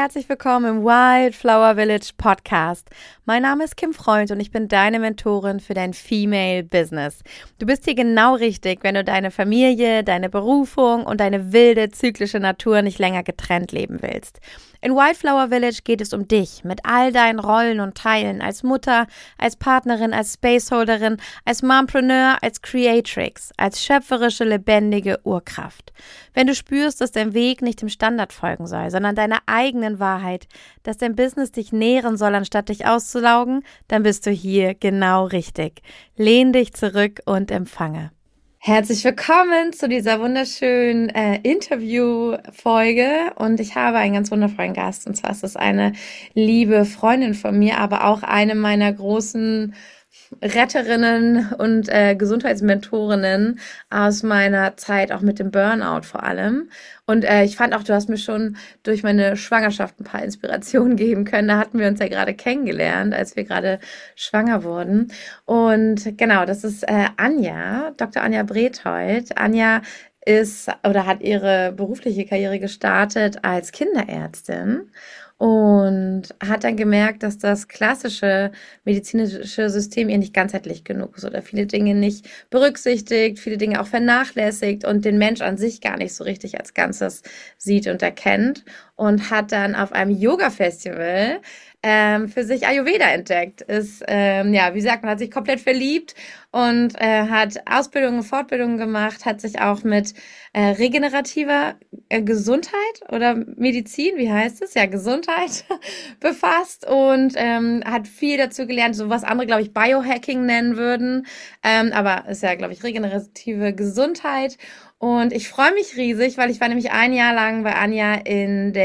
herzlich willkommen im Wildflower Village Podcast. Mein Name ist Kim Freund und ich bin deine Mentorin für dein Female Business. Du bist hier genau richtig, wenn du deine Familie, deine Berufung und deine wilde, zyklische Natur nicht länger getrennt leben willst. In Wildflower Village geht es um dich mit all deinen Rollen und Teilen als Mutter, als Partnerin, als Spaceholderin, als Mompreneur, als Creatrix, als schöpferische, lebendige Urkraft. Wenn du spürst, dass dein Weg nicht dem Standard folgen soll, sondern deiner eigenen Wahrheit, dass dein Business dich nähren soll, anstatt dich auszulaugen, dann bist du hier genau richtig. Lehn dich zurück und empfange. Herzlich willkommen zu dieser wunderschönen Interview-Folge und ich habe einen ganz wundervollen Gast und zwar ist es eine liebe Freundin von mir, aber auch eine meiner großen Retterinnen und Gesundheitsmentorinnen aus meiner Zeit, auch mit dem Burnout vor allem. Und ich fand auch, du hast mir schon durch meine Schwangerschaft ein paar Inspirationen geben können. Da hatten wir uns ja gerade kennengelernt, als wir gerade schwanger wurden. Und genau, das ist Anja, Dr. Anja Brethold. Anja ist oder hat ihre berufliche Karriere gestartet als Kinderärztin und hat dann gemerkt, dass das klassische medizinische System ihr nicht ganzheitlich genug ist oder viele Dinge nicht berücksichtigt, viele Dinge auch vernachlässigt und den Mensch an sich gar nicht so richtig als Ganzes sieht und erkennt und hat dann auf einem Yoga-Festival für sich Ayurveda entdeckt. Ist, ja, wie sagt man, hat sich komplett verliebt und hat Ausbildungen, Fortbildungen gemacht, hat sich auch mit regenerativer Gesundheit oder Medizin, wie heißt es? Ja, Gesundheit befasst und hat viel dazu gelernt, so was andere, glaube ich, Biohacking nennen würden. Aber ist ja, glaube ich, regenerative Gesundheit. Und ich freue mich riesig, weil ich war nämlich ein Jahr lang bei Anja in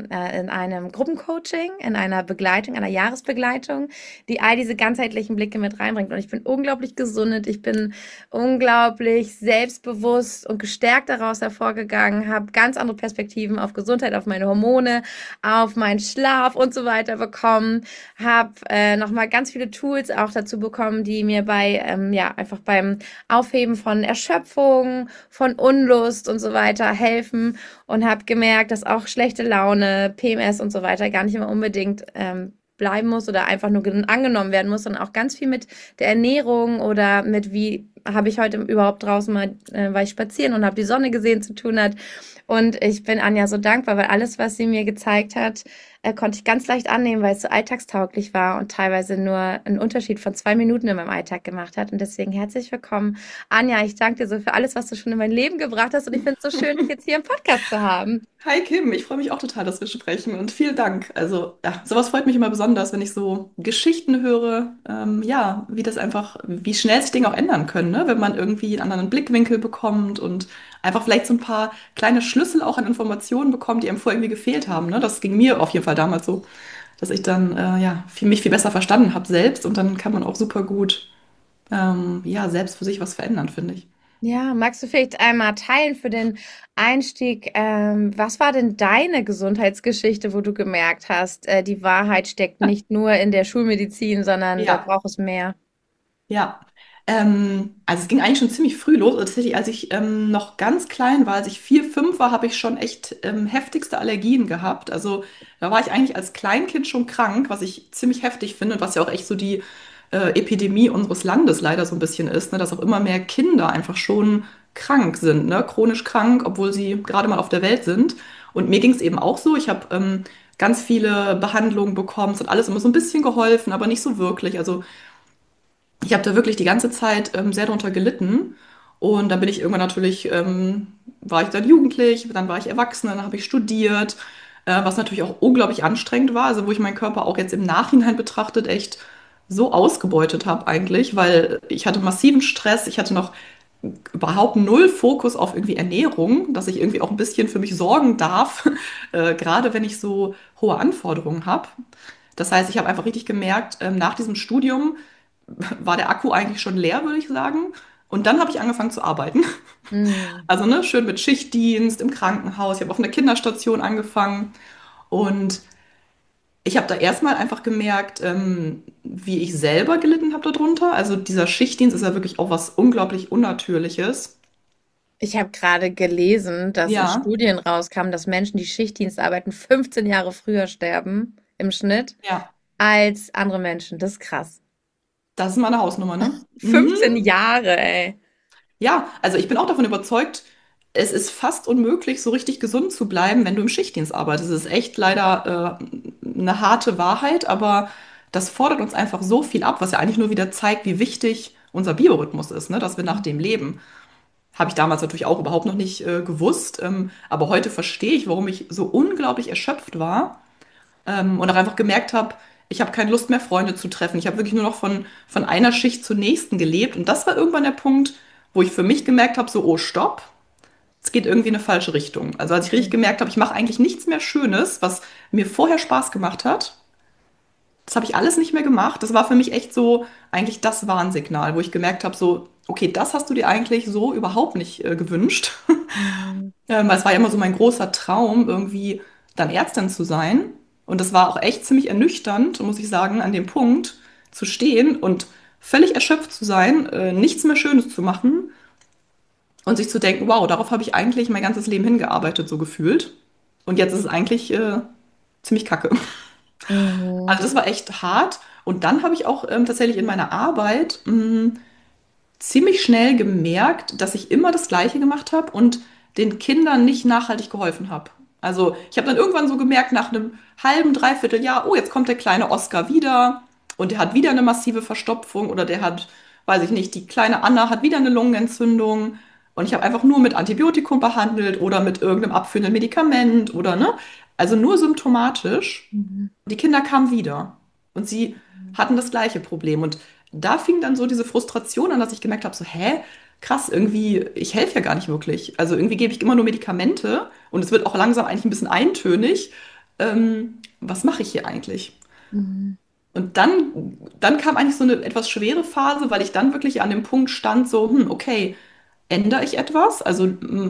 einem Gruppencoaching, in einer Begleitung, einer Jahresbegleitung, die all diese ganzheitlichen Blicke mit reinbringt. Und ich bin unglaublich gesundet, ich bin unglaublich selbstbewusst und gestärkt daraus hervorgegangen, habe ganz andere Perspektiven auf Gesundheit, auf meine Hormone, auf meinen Schlaf und so weiter bekommen, habe nochmal ganz viele Tools auch dazu bekommen, die mir einfach beim Aufheben von Erschöpfung, von Unlust und so weiter helfen und habe gemerkt, dass auch schlechte Laune, PMS und so weiter gar nicht immer unbedingt bleiben muss oder einfach nur angenommen werden muss, sondern auch ganz viel mit der Ernährung oder mit wie habe ich heute überhaupt draußen mal, war ich spazieren und habe die Sonne gesehen zu tun hat. Und ich bin Anja so dankbar, weil alles, was sie mir gezeigt hat, konnte ich ganz leicht annehmen, weil es so alltagstauglich war und teilweise nur einen Unterschied von 2 Minuten in meinem Alltag gemacht hat. Und deswegen herzlich willkommen, Anja. Ich danke dir so für alles, was du schon in mein Leben gebracht hast. Und ich finde es so schön, dich jetzt hier im Podcast zu haben. Hi Kim, ich freue mich auch total, dass wir sprechen und vielen Dank. Also ja, sowas freut mich immer besonders, wenn ich so Geschichten höre, ja, wie das einfach, wie schnell sich Dinge auch ändern können, ne? Wenn man irgendwie einen anderen Blickwinkel bekommt und einfach vielleicht so ein paar kleine Schlüssel auch an Informationen bekommt, die einem vorher irgendwie gefehlt haben, ne? Das ging mir auf jeden Fall damals so, dass ich dann ja mich viel besser verstanden habe selbst und dann kann man auch super gut ja selbst für sich was verändern, finde ich. Ja, magst du vielleicht einmal teilen für den Einstieg, was war denn deine Gesundheitsgeschichte, wo du gemerkt hast, die Wahrheit steckt nicht nur in der Schulmedizin, sondern da Ja. braucht es mehr? Ja, also es ging eigentlich schon ziemlich früh los. Also tatsächlich, als ich noch ganz klein war, als ich 4, 5 war, habe ich schon echt heftigste Allergien gehabt. Also da war ich eigentlich als Kleinkind schon krank, was ich ziemlich heftig finde und was ja auch echt so die Epidemie unseres Landes leider so ein bisschen ist, ne? Dass auch immer mehr Kinder einfach schon krank sind, ne? Chronisch krank, obwohl sie gerade mal auf der Welt sind. Und mir ging es eben auch so. Ich habe ganz viele Behandlungen bekommen. Es hat alles immer so ein bisschen geholfen, aber nicht so wirklich. Also ich habe da wirklich die ganze Zeit sehr drunter gelitten. Und dann bin ich irgendwann natürlich, war ich dann jugendlich, dann war ich erwachsen, dann habe ich studiert, was natürlich auch unglaublich anstrengend war, also wo ich meinen Körper auch jetzt im Nachhinein betrachtet echt so ausgebeutet habe eigentlich, weil ich hatte massiven Stress, ich hatte noch überhaupt null Fokus auf irgendwie Ernährung, dass ich irgendwie auch ein bisschen für mich sorgen darf, gerade wenn ich so hohe Anforderungen habe. Das heißt, ich habe einfach richtig gemerkt, nach diesem Studium, war der Akku eigentlich schon leer, würde ich sagen. Und dann habe ich angefangen zu arbeiten. Hm. Also ne, schön mit Schichtdienst im Krankenhaus. Ich habe auf einer Kinderstation angefangen. Und ich habe da erstmal einfach gemerkt, wie ich selber gelitten habe darunter. Also dieser Schichtdienst ist ja wirklich auch was unglaublich Unnatürliches. Ich habe gerade gelesen, dass in Ja, Studien rauskam, dass Menschen, die Schichtdienst arbeiten, 15 Jahre früher sterben im Schnitt ja, als andere Menschen. Das ist krass. das ist meine Hausnummer, ne? Mhm. 15 Jahre, ey. Ja, also ich bin auch davon überzeugt, es ist fast unmöglich, so richtig gesund zu bleiben, wenn du im Schichtdienst arbeitest. Es ist echt leider eine harte Wahrheit, aber das fordert uns einfach so viel ab, was ja eigentlich nur wieder zeigt, wie wichtig unser Biorhythmus ist, ne? Dass wir nach dem leben. Habe ich damals natürlich auch überhaupt noch nicht gewusst, aber heute verstehe ich, warum ich so unglaublich erschöpft war und auch einfach gemerkt habe, ich habe keine Lust mehr, Freunde zu treffen. Ich habe wirklich nur noch von einer Schicht zur nächsten gelebt. Und das war irgendwann der Punkt, wo ich für mich gemerkt habe, so, oh, stopp, es geht irgendwie in eine falsche Richtung. Also als ich richtig gemerkt habe, ich mache eigentlich nichts mehr Schönes, was mir vorher Spaß gemacht hat, das habe ich alles nicht mehr gemacht. Das war für mich echt so eigentlich das Warnsignal, wo ich gemerkt habe, so, okay, das hast du dir eigentlich so überhaupt nicht gewünscht. Mhm. Weil es war ja immer so mein großer Traum, irgendwie dann Ärztin zu sein. Und das war auch echt ziemlich ernüchternd, muss ich sagen, an dem Punkt zu stehen und völlig erschöpft zu sein, nichts mehr Schönes zu machen und sich zu denken, wow, darauf habe ich eigentlich mein ganzes Leben hingearbeitet, so gefühlt. Und jetzt ist es eigentlich ziemlich kacke. Mhm. Also das war echt hart. Und dann habe ich auch tatsächlich in meiner Arbeit ziemlich schnell gemerkt, dass ich immer das Gleiche gemacht habe und den Kindern nicht nachhaltig geholfen habe. Also ich habe dann irgendwann so gemerkt, nach einem halben, dreiviertel Jahr, oh, jetzt kommt der kleine Oscar wieder und der hat wieder eine massive Verstopfung oder der hat, weiß ich nicht, die kleine Anna hat wieder eine Lungenentzündung und ich habe einfach nur mit Antibiotikum behandelt oder mit irgendeinem abführenden Medikament oder ne, also nur symptomatisch. Mhm. Die Kinder kamen wieder und sie hatten das gleiche Problem. Und da fing dann so diese Frustration an, dass ich gemerkt habe, so, hä, krass, irgendwie, ich helfe ja gar nicht wirklich. Also irgendwie gebe ich immer nur Medikamente und es wird auch langsam eigentlich ein bisschen eintönig. Was mache ich hier eigentlich? Mhm. Und dann kam eigentlich so eine etwas schwere Phase, weil ich dann wirklich an dem Punkt stand, so, okay, ändere ich etwas? Also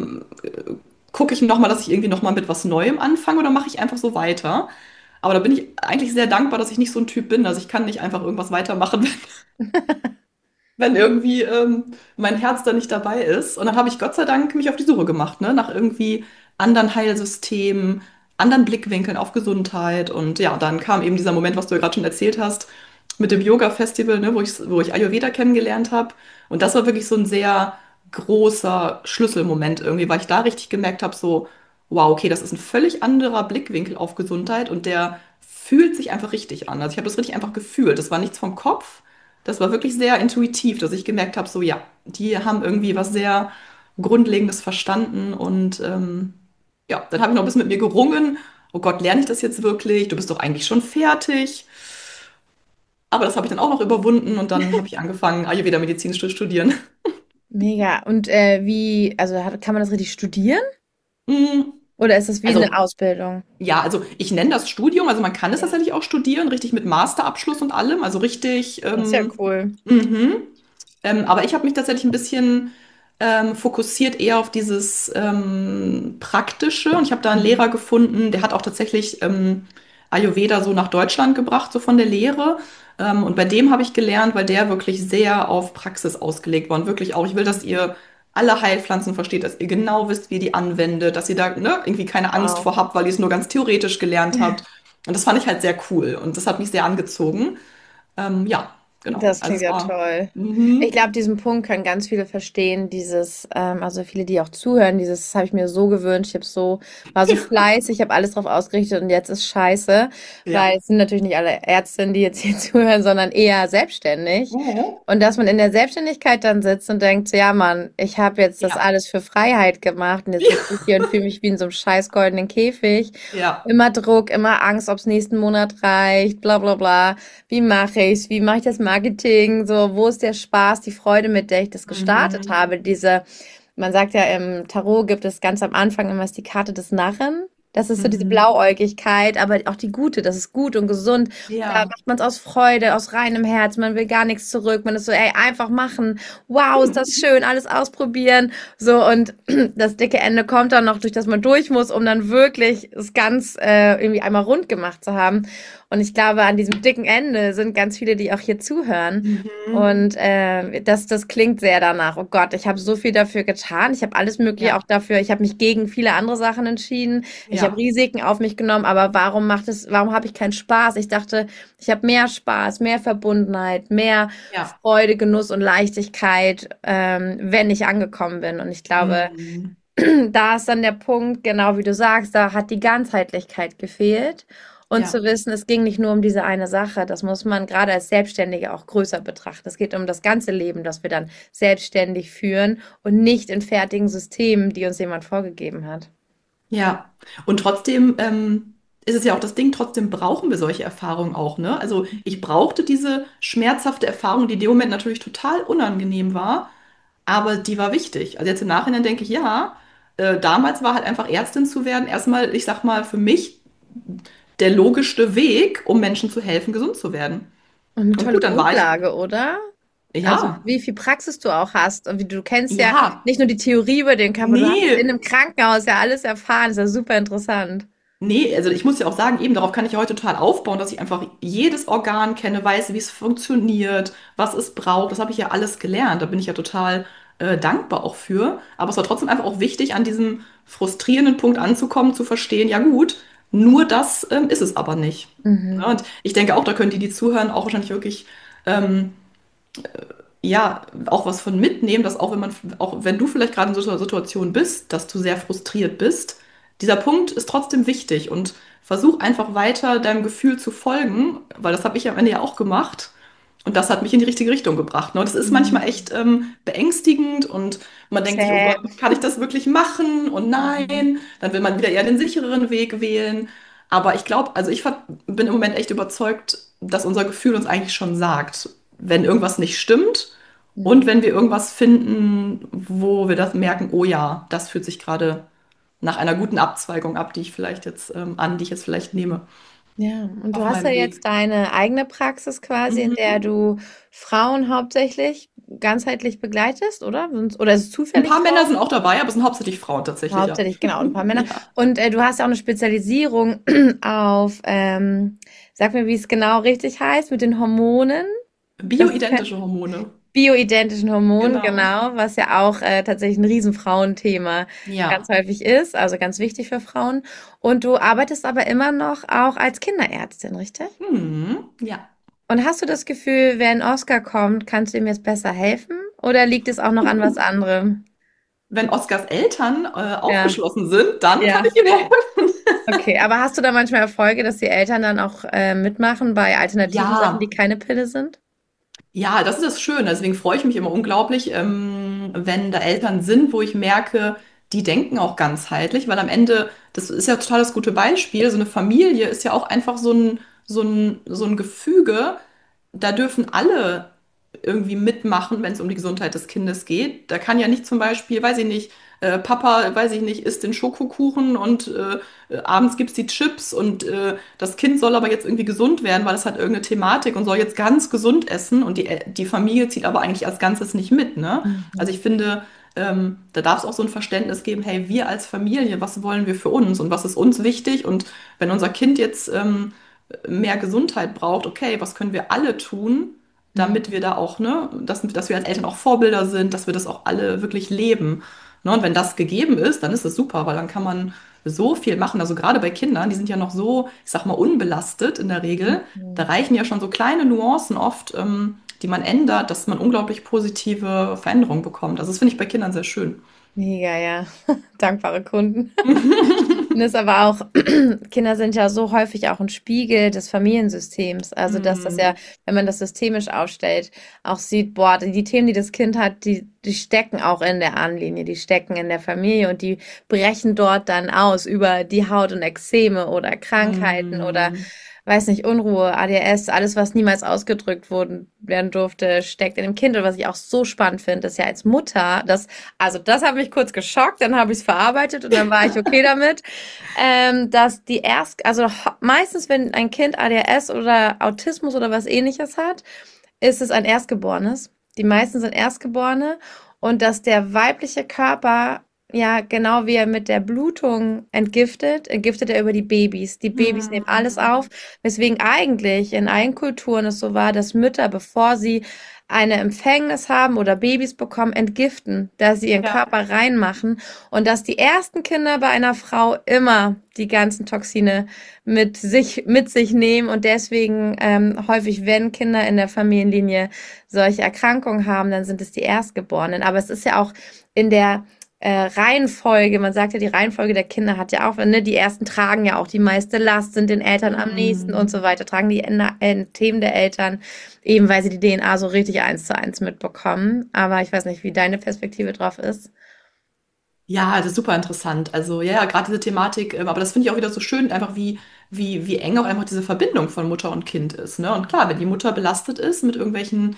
gucke ich nochmal, dass ich irgendwie nochmal mit was Neuem anfange oder mache ich einfach so weiter? Aber da bin ich eigentlich sehr dankbar, dass ich nicht so ein Typ bin. Also ich kann nicht einfach irgendwas weitermachen, wenn irgendwie mein Herz da nicht dabei ist. Und dann habe ich Gott sei Dank mich auf die Suche gemacht, ne, nach irgendwie anderen Heilsystemen, anderen Blickwinkeln auf Gesundheit. Und ja, dann kam eben dieser Moment, was du ja gerade schon erzählt hast, mit dem Yoga-Festival, ne, wo ich Ayurveda kennengelernt habe. Und das war wirklich so ein sehr großer Schlüsselmoment irgendwie, weil ich da richtig gemerkt habe, so, wow, okay, das ist ein völlig anderer Blickwinkel auf Gesundheit und der fühlt sich einfach richtig an. Also ich habe das richtig einfach gefühlt. Das war nichts vom Kopf. Das war wirklich sehr intuitiv, dass ich gemerkt habe, so ja, die haben irgendwie was sehr Grundlegendes verstanden und ja, dann habe ich noch ein bisschen mit mir gerungen. Oh Gott, lerne ich das jetzt wirklich? Du bist doch eigentlich schon fertig. Aber das habe ich dann auch noch überwunden und dann habe ich angefangen, Ayurveda-Medizin zu studieren. Mega. Und also kann man das richtig studieren? Mm, Oder ist das wie eine Also, Ausbildung? ja, also ich nenne das Studium, also man kann es Ja. tatsächlich auch studieren, richtig mit Masterabschluss und allem, also richtig Das ist ja cool. mhm. Aber ich habe mich tatsächlich ein bisschen fokussiert eher auf dieses Praktische und ich habe da einen Mhm. Lehrer gefunden, der hat auch tatsächlich Ayurveda so nach Deutschland gebracht, so von der Lehre. Und bei dem habe ich gelernt, weil der wirklich sehr auf Praxis ausgelegt war und wirklich auch, ich will, dass ihr alle Heilpflanzen versteht, dass ihr genau wisst, wie ihr die anwendet, dass ihr da ne, irgendwie keine Angst Wow. vor habt, weil ihr es nur ganz theoretisch gelernt habt. Und das fand ich halt sehr cool und das hat mich sehr angezogen. Ja, genau. Das Also klingt es ja war. toll. Ich Mhm. glaube, diesen Punkt können ganz viele verstehen, also viele, die auch zuhören, das habe ich mir so gewünscht, war so fleißig, habe alles drauf ausgerichtet und jetzt ist scheiße, weil Ja. es sind natürlich nicht alle Ärztinnen, die jetzt hier zuhören, sondern eher selbstständig. Mhm. Und dass man in der Selbstständigkeit dann sitzt und denkt, so, ja Mann, ich habe jetzt das Ja. alles für Freiheit gemacht und jetzt sitze ich hier und fühle mich wie in so einem scheiß goldenen Käfig. Ja. Immer Druck, immer Angst, ob es nächsten Monat reicht, bla bla bla. Wie mache ich's? Wie mache ich das Marketing? So, wo ist der Spaß, die Freude, mit der ich das gestartet Mhm. habe? Man sagt ja, im Tarot gibt es ganz am Anfang immer ist die Karte des Narren. Das ist so diese Mhm. Blauäugigkeit, aber auch die gute, das ist gut und gesund. Da Ja. macht man es aus Freude, aus reinem Herz. Man will gar nichts zurück. Man ist so, ey, einfach machen. Wow, ist das schön, alles ausprobieren. So, und das dicke Ende kommt dann noch, durch das man durch muss, um dann wirklich es ganz irgendwie einmal rund gemacht zu haben. Und ich glaube, an diesem dicken Ende sind ganz viele, die auch hier zuhören. Mhm. Und das klingt sehr danach. Oh Gott, ich habe so viel dafür getan. Ich habe alles Mögliche auch Ja, dafür. Ich habe mich gegen viele andere Sachen entschieden. Ich habe ja, Risiken auf mich genommen, aber warum habe ich keinen Spaß? Ich dachte, ich habe mehr Spaß, mehr Verbundenheit, mehr ja. Freude, Genuss und Leichtigkeit, wenn ich angekommen bin. Und ich glaube, Mhm. da ist dann der Punkt, genau wie du sagst, da hat die Ganzheitlichkeit gefehlt. Und zu Ja. wissen, es ging nicht nur um diese eine Sache, das muss man gerade als Selbstständige auch größer betrachten. Es geht um das ganze Leben, das wir dann selbstständig führen und nicht in fertigen Systemen, die uns jemand vorgegeben hat. Ja, und trotzdem ist es ja auch das Ding, trotzdem brauchen wir solche Erfahrungen auch, ne? Also ich brauchte diese schmerzhafte Erfahrung, die in dem Moment natürlich total unangenehm war, aber die war wichtig. Also jetzt im Nachhinein denke ich, ja, damals war halt einfach Ärztin zu werden, erstmal, ich sag mal, für mich der logischste Weg, um Menschen zu helfen, gesund zu werden. Und eine Und tolle gut, dann war ich, Grundlage, oder? Also, ja, wie viel Praxis du auch hast. Und wie du kennst ja ja, nicht nur die Theorie über den Körper, du hast es in nee. einem Krankenhaus ja alles erfahren. Das ist ja super interessant. Nee, also ich muss ja auch sagen, eben darauf kann ich ja heute total aufbauen, dass ich einfach jedes Organ kenne, weiß, wie es funktioniert, was es braucht. Das habe ich ja alles gelernt. Da bin ich ja total dankbar auch für. Aber es war trotzdem einfach auch wichtig, an diesem frustrierenden Punkt anzukommen, zu verstehen, ja gut, nur das ist es aber nicht. Ja, Mhm. und ich denke auch, da können die, die zuhören, auch wahrscheinlich wirklich ähm, ja, auch was von mitnehmen, dass auch wenn man, auch wenn du vielleicht gerade in so einer Situation bist, dass du sehr frustriert bist, dieser Punkt ist trotzdem wichtig und versuch einfach weiter deinem Gefühl zu folgen, weil das habe ich am Ende ja auch gemacht und das hat mich in die richtige Richtung gebracht. Ne? Und das ist manchmal Mhm. echt beängstigend und man denkt sich, oh Zäh. Gott, kann ich das wirklich machen? Und Mhm. nein, dann will man wieder eher den sichereren Weg wählen. Aber ich glaube, also bin im Moment echt überzeugt, dass unser Gefühl uns eigentlich schon sagt, wenn irgendwas nicht stimmt und Mhm. wenn wir irgendwas finden, wo wir das merken, oh ja, das fühlt sich gerade nach einer guten Abzweigung ab, die ich vielleicht jetzt die ich jetzt vielleicht nehme Ja, und du auf hast ja meinem jetzt Weg. deine eigene Praxis quasi, in der Mhm. du Frauen hauptsächlich ganzheitlich begleitest, oder? Oder ist es Ein zufällig paar Männer Frauen? sind auch dabei, aber es sind hauptsächlich Frauen tatsächlich, ja. Hauptsächlich, genau, und ein paar Männer. Ja. Und du hast ja auch eine Spezialisierung auf, sag mir, wie es genau richtig heißt, mit den Hormonen. Das ist Bioidentische Hormone. bioidentischen Hormonen, Genau. genau, was ja auch tatsächlich ein Riesenfrauenthema ganz Ja. häufig ist, also ganz wichtig für Frauen. Und du arbeitest aber immer noch auch als Kinderärztin, richtig? Ja. Und hast du das Gefühl, wenn Oscar kommt, kannst du ihm jetzt besser helfen? Oder liegt es auch noch an was anderem? Wenn Oskars Eltern Ja, aufgeschlossen sind, dann kann ja. ich ihm helfen. Okay, aber hast du da manchmal Erfolge, dass die Eltern dann auch mitmachen bei alternativen Sachen, die Ja, keine Pille sind? ja, das ist das Schöne. Deswegen freue ich mich immer unglaublich, wenn da Eltern sind, wo ich merke, die denken auch ganzheitlich, weil am Ende, das ist ja total das gute Beispiel, so eine Familie ist ja auch einfach so ein Gefüge, da dürfen alle irgendwie mitmachen, wenn es um die Gesundheit des Kindes geht. Da kann ja nicht zum Beispiel, weiß ich nicht, Papa, weiß ich nicht, isst den Schokokuchen und abends gibt's die Chips und das Kind soll aber jetzt irgendwie gesund werden, weil es hat irgendeine Thematik und soll jetzt ganz gesund essen und die Familie zieht aber eigentlich als Ganzes nicht mit, ne? Also ich Mhm. finde, da darf es auch so ein Verständnis geben, hey, wir als Familie, was wollen wir für uns und was ist uns wichtig? Und wenn unser Kind jetzt mehr Gesundheit braucht, okay, was können wir alle tun, damit wir da auch, ne, dass wir als Eltern auch Vorbilder sind, dass wir das auch alle wirklich leben. Ne? Und wenn das gegeben ist, dann ist es super, weil dann kann man so viel machen. Also gerade bei Kindern, die sind ja noch so, ich sag mal, unbelastet in der Regel. Da Mhm. reichen ja schon so kleine Nuancen oft, die man ändert, dass man unglaublich positive Veränderungen bekommt. Also das finde ich bei Kindern sehr schön. Mega, ja. Dankbare Kunden. Und ist aber auch, Kinder sind ja so häufig auch ein Spiegel des Familiensystems. Also, dass das ja, Mm, wenn man das systemisch aufstellt, auch sieht, boah, die Themen, die das Kind hat, die stecken auch in der Ahnenlinie, die stecken in der Familie und die brechen dort dann aus über die Haut und Ekzeme oder Krankheiten oder mm. weiß nicht, Unruhe, ADS, alles, was niemals ausgedrückt werden durfte, steckt in dem Kind. Und was ich auch so spannend finde, ist ja als Mutter, also das hat mich kurz geschockt, dann habe ich es verarbeitet und dann war ich okay damit, dass meistens, wenn ein Kind ADHS oder Autismus oder was ähnliches hat, ist es ein Erstgeborenes. Die meisten sind Erstgeborene und dass der weibliche Körper, ja, genau wie er mit der Blutung entgiftet er über die Babys. Die Babys nehmen alles Mhm. auf, weswegen eigentlich in allen Kulturen es so war, dass Mütter, bevor sie eine Empfängnis haben oder Babys bekommen, entgiften, dass sie ihren Ja. Körper reinmachen und dass die ersten Kinder bei einer Frau immer die ganzen Toxine mit sich nehmen und deswegen häufig, wenn Kinder in der Familienlinie solche Erkrankungen haben, dann sind es die Erstgeborenen. Aber es ist ja auch in der Reihenfolge, man sagt ja, die Reihenfolge der Kinder hat ja auch, ne, die ersten tragen ja auch die meiste Last, sind den Eltern am nächsten und so Mhm. weiter, tragen die Themen der Eltern, eben weil sie die DNA so richtig eins zu eins mitbekommen. Aber ich weiß nicht, wie deine Perspektive drauf ist. Ja, das ist super interessant. Also ja, ja, gerade diese Thematik, aber das finde ich auch wieder so schön, einfach wie eng auch einfach diese Verbindung von Mutter und Kind ist. Ne? Und klar, wenn die Mutter belastet ist mit irgendwelchen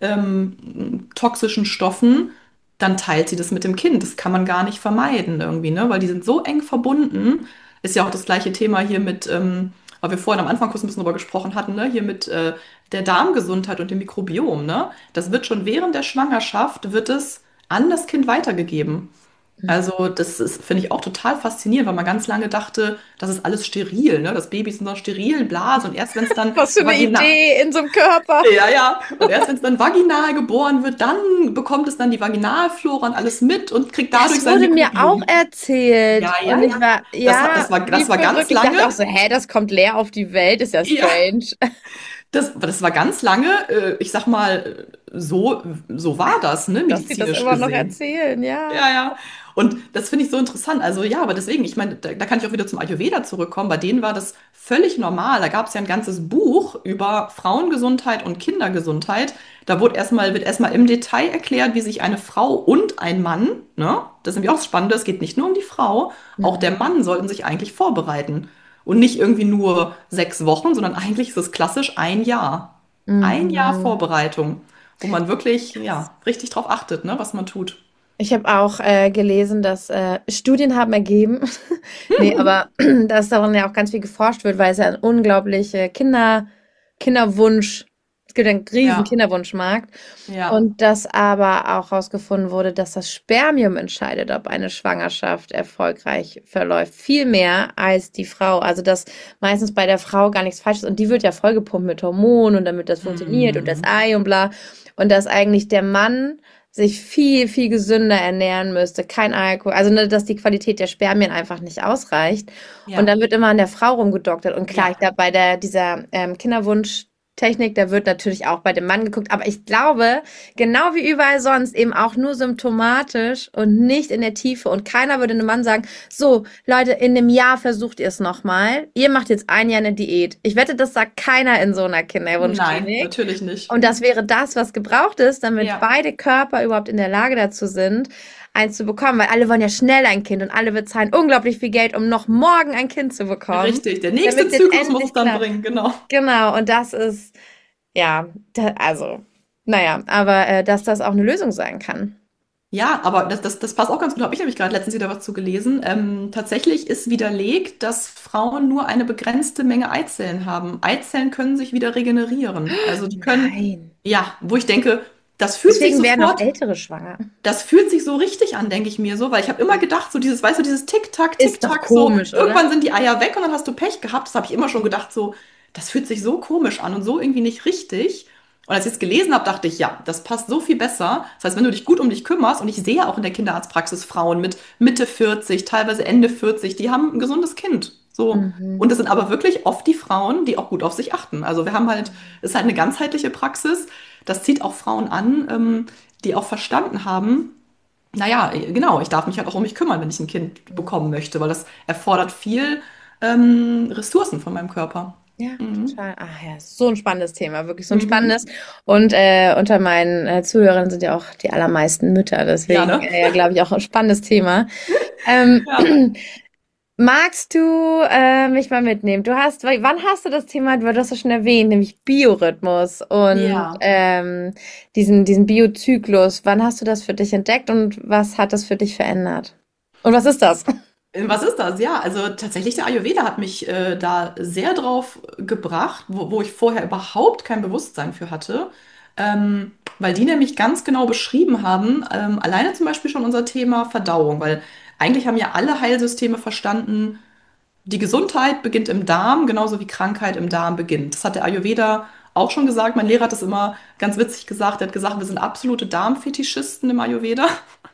toxischen Stoffen, dann teilt sie das mit dem Kind. Das kann man gar nicht vermeiden irgendwie, ne? Weil die sind so eng verbunden. Ist ja auch das gleiche Thema hier mit, weil wir vorhin am Anfang kurz ein bisschen drüber gesprochen hatten, ne? Hier mit der Darmgesundheit und dem Mikrobiom, ne? Das wird schon während der Schwangerschaft, wird es an das Kind weitergegeben. Also, das ist, finde ich auch total faszinierend, weil man ganz lange dachte, das ist alles steril, ne? Das Baby ist noch steril, Blase, und erst wenn es dann Was für eine vaginal, Idee in so einem Körper. ja, ja, und erst wenn es dann vaginal geboren wird, dann bekommt es dann die Vaginalflora und alles mit und kriegt dadurch Das sein wurde mir auch Mikrobiom. Ja, erzählt. ja, Und ich ja. war, ja, wie Das war ganz verrückt. Ich lange, dachte auch so, hä, das kommt leer auf die Welt, ist ja ja, strange. das war ganz lange, ich sag mal, so war das, ne, Dass sie das medizinisch immer noch gesehen. erzählen, ja. Ja, ja. Und das finde ich so interessant. Also ja, aber deswegen, ich meine, da kann ich auch wieder zum Ayurveda zurückkommen. Bei denen war das völlig normal. Da gab es ja ein ganzes Buch über Frauengesundheit und Kindergesundheit. Wird erstmal im Detail erklärt, wie sich eine Frau und ein Mann, ne, das ist nämlich auch das Spannende, es geht nicht nur um die Frau, auch der Mhm. Mann sollten sich eigentlich vorbereiten. Und nicht irgendwie nur 6 Wochen, sondern eigentlich ist es klassisch ein Jahr. Ein Jahr Mhm. Vorbereitung, wo man wirklich, ja, richtig drauf achtet, ne, was man tut. Ich habe auch gelesen, dass Studien haben ergeben, nee, aber dass daran ja auch ganz viel geforscht wird, weil es ja ein unglaubliche Kinderwunsch, es gibt einen riesen Ja, Kinderwunschmarkt ja. und dass aber auch herausgefunden wurde, dass das Spermium entscheidet, ob eine Schwangerschaft erfolgreich verläuft, viel mehr als die Frau. Also dass meistens bei der Frau gar nichts falsch ist und die wird ja vollgepumpt mit Hormonen und damit das funktioniert und das Mhm. Ei und bla und dass eigentlich der Mann sich viel, viel gesünder ernähren müsste, kein Alkohol, also ne, dass die Qualität der Spermien einfach nicht ausreicht. Und dann Ja, wird immer an der Frau rumgedoktert. Und klar, ich ja. glaube, bei dieser Kinderwunschtechnik, da wird natürlich auch bei dem Mann geguckt. Aber ich glaube, genau wie überall sonst, eben auch nur symptomatisch und nicht in der Tiefe. Und keiner würde einem Mann sagen, so, Leute, in einem Jahr versucht ihr es nochmal. Ihr macht jetzt ein Jahr eine Diät. Ich wette, das sagt keiner in so einer Nein, Kinderwunschklinik. natürlich nicht. Und das wäre das, was gebraucht ist, damit Ja, beide Körper überhaupt in der Lage dazu sind, eins zu bekommen. Weil alle wollen ja schnell ein Kind und alle bezahlen unglaublich viel Geld, um noch morgen ein Kind zu bekommen, richtig. Der nächste damit es jetzt Zyklus muss es endlich dann klappt. bringen, genau. Genau, und das ist, ja, also, naja, aber dass das auch eine Lösung sein kann. Ja, aber das passt auch ganz gut. Habe ich nämlich gerade letztens wieder was zu gelesen. Tatsächlich ist widerlegt, dass Frauen nur eine begrenzte Menge Eizellen haben. Eizellen können sich wieder regenerieren. Also die können, Nein. ja, wo ich denke, Deswegen werden auch Ältere schwanger. das fühlt sich so richtig an, denke ich mir so, weil ich habe immer gedacht, so dieses, weißt du, dieses Tick-Tack, Ist doch Tick-Tack, so, komisch, oder? irgendwann sind die Eier weg und dann hast du Pech gehabt. Das habe ich immer schon gedacht, so, das fühlt sich so komisch an und so irgendwie nicht richtig. Und als ich es gelesen habe, dachte ich, ja, das passt so viel besser. Das heißt, wenn du dich gut um dich kümmerst, und ich sehe auch in der Kinderarztpraxis Frauen mit Mitte 40, teilweise Ende 40, die haben ein gesundes Kind. So. Mhm. Und das sind aber wirklich oft die Frauen, die auch gut auf sich achten. Also wir haben halt, es ist halt eine ganzheitliche Praxis. Das zieht auch Frauen an, die auch verstanden haben, naja, genau, ich darf mich halt auch um mich kümmern, wenn ich ein Kind bekommen möchte, weil das erfordert viel Ressourcen von meinem Körper. Ja, Mhm. total. Ach ja, so ein spannendes Thema, wirklich so ein Mhm. spannendes. Und unter meinen Zuhörern sind ja auch die allermeisten Mütter, Ja, deswegen ne? ja, glaube ich, auch ein spannendes Thema. Ähm, Ja. Magst du mich mal mitnehmen? Wann hast du das Thema, du hast es schon erwähnt, nämlich Biorhythmus und Ja. diesen Biozyklus. Wann hast du das für dich entdeckt und was hat das für dich verändert? Und was ist das? Was ist das? Ja, also tatsächlich der Ayurveda hat mich da sehr drauf gebracht, wo ich vorher überhaupt kein Bewusstsein für hatte, weil die nämlich ganz genau beschrieben haben, alleine zum Beispiel schon unser Thema Verdauung, weil eigentlich haben ja alle Heilsysteme verstanden, die Gesundheit beginnt im Darm, genauso wie Krankheit im Darm beginnt. Das hat der Ayurveda auch schon gesagt. Mein Lehrer hat das immer ganz witzig gesagt. Er hat gesagt, wir sind absolute Darmfetischisten im Ayurveda.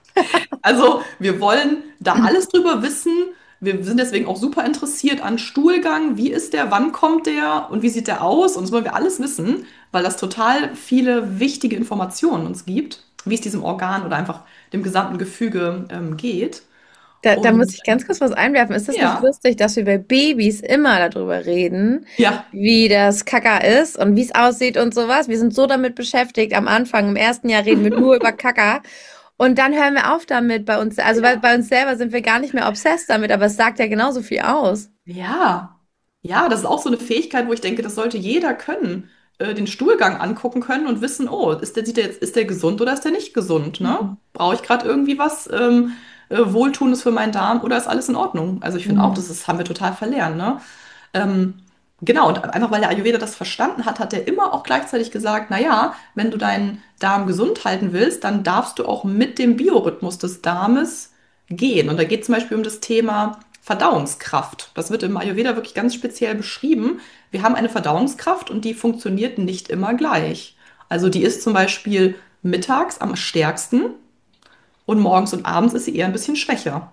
Also wir wollen da alles drüber wissen. Wir sind deswegen auch super interessiert an Stuhlgang. Wie ist der? Wann kommt der? Und wie sieht der aus? Und das wollen wir alles wissen, weil das total viele wichtige Informationen uns gibt, wie es diesem Organ oder einfach dem gesamten Gefüge geht. Da muss Und ich ganz kurz was einwerfen. Ist das nicht ja, lustig, dass wir bei Babys immer darüber reden, ja, wie das Kaka ist und wie es aussieht und sowas? Wir sind so damit beschäftigt. Am Anfang, im ersten Jahr reden wir nur über Kaka. Und dann hören wir auf damit bei uns. Also ja. bei uns selber sind wir gar nicht mehr obsessed damit, aber es sagt ja genauso viel aus. Ja, ja, das ist auch so eine Fähigkeit, wo ich denke, das sollte jeder können. Den Stuhlgang angucken können und wissen, oh, ist der gesund oder ist der nicht gesund, ne? Mhm. Brauche ich gerade irgendwie was Wohltuendes für meinen Darm oder ist alles in Ordnung? Also ich finde auch, Mhm. haben wir total verlernt, ne? Ähm, genau, und einfach weil der Ayurveda das verstanden hat, hat er immer auch gleichzeitig gesagt, na ja, wenn du deinen Darm gesund halten willst, dann darfst du auch mit dem Biorhythmus des Darmes gehen. Und da geht es zum Beispiel um das Thema Verdauungskraft. Das wird im Ayurveda wirklich ganz speziell beschrieben. Wir haben eine Verdauungskraft und die funktioniert nicht immer gleich. Also die ist zum Beispiel mittags am stärksten und morgens und abends ist sie eher ein bisschen schwächer.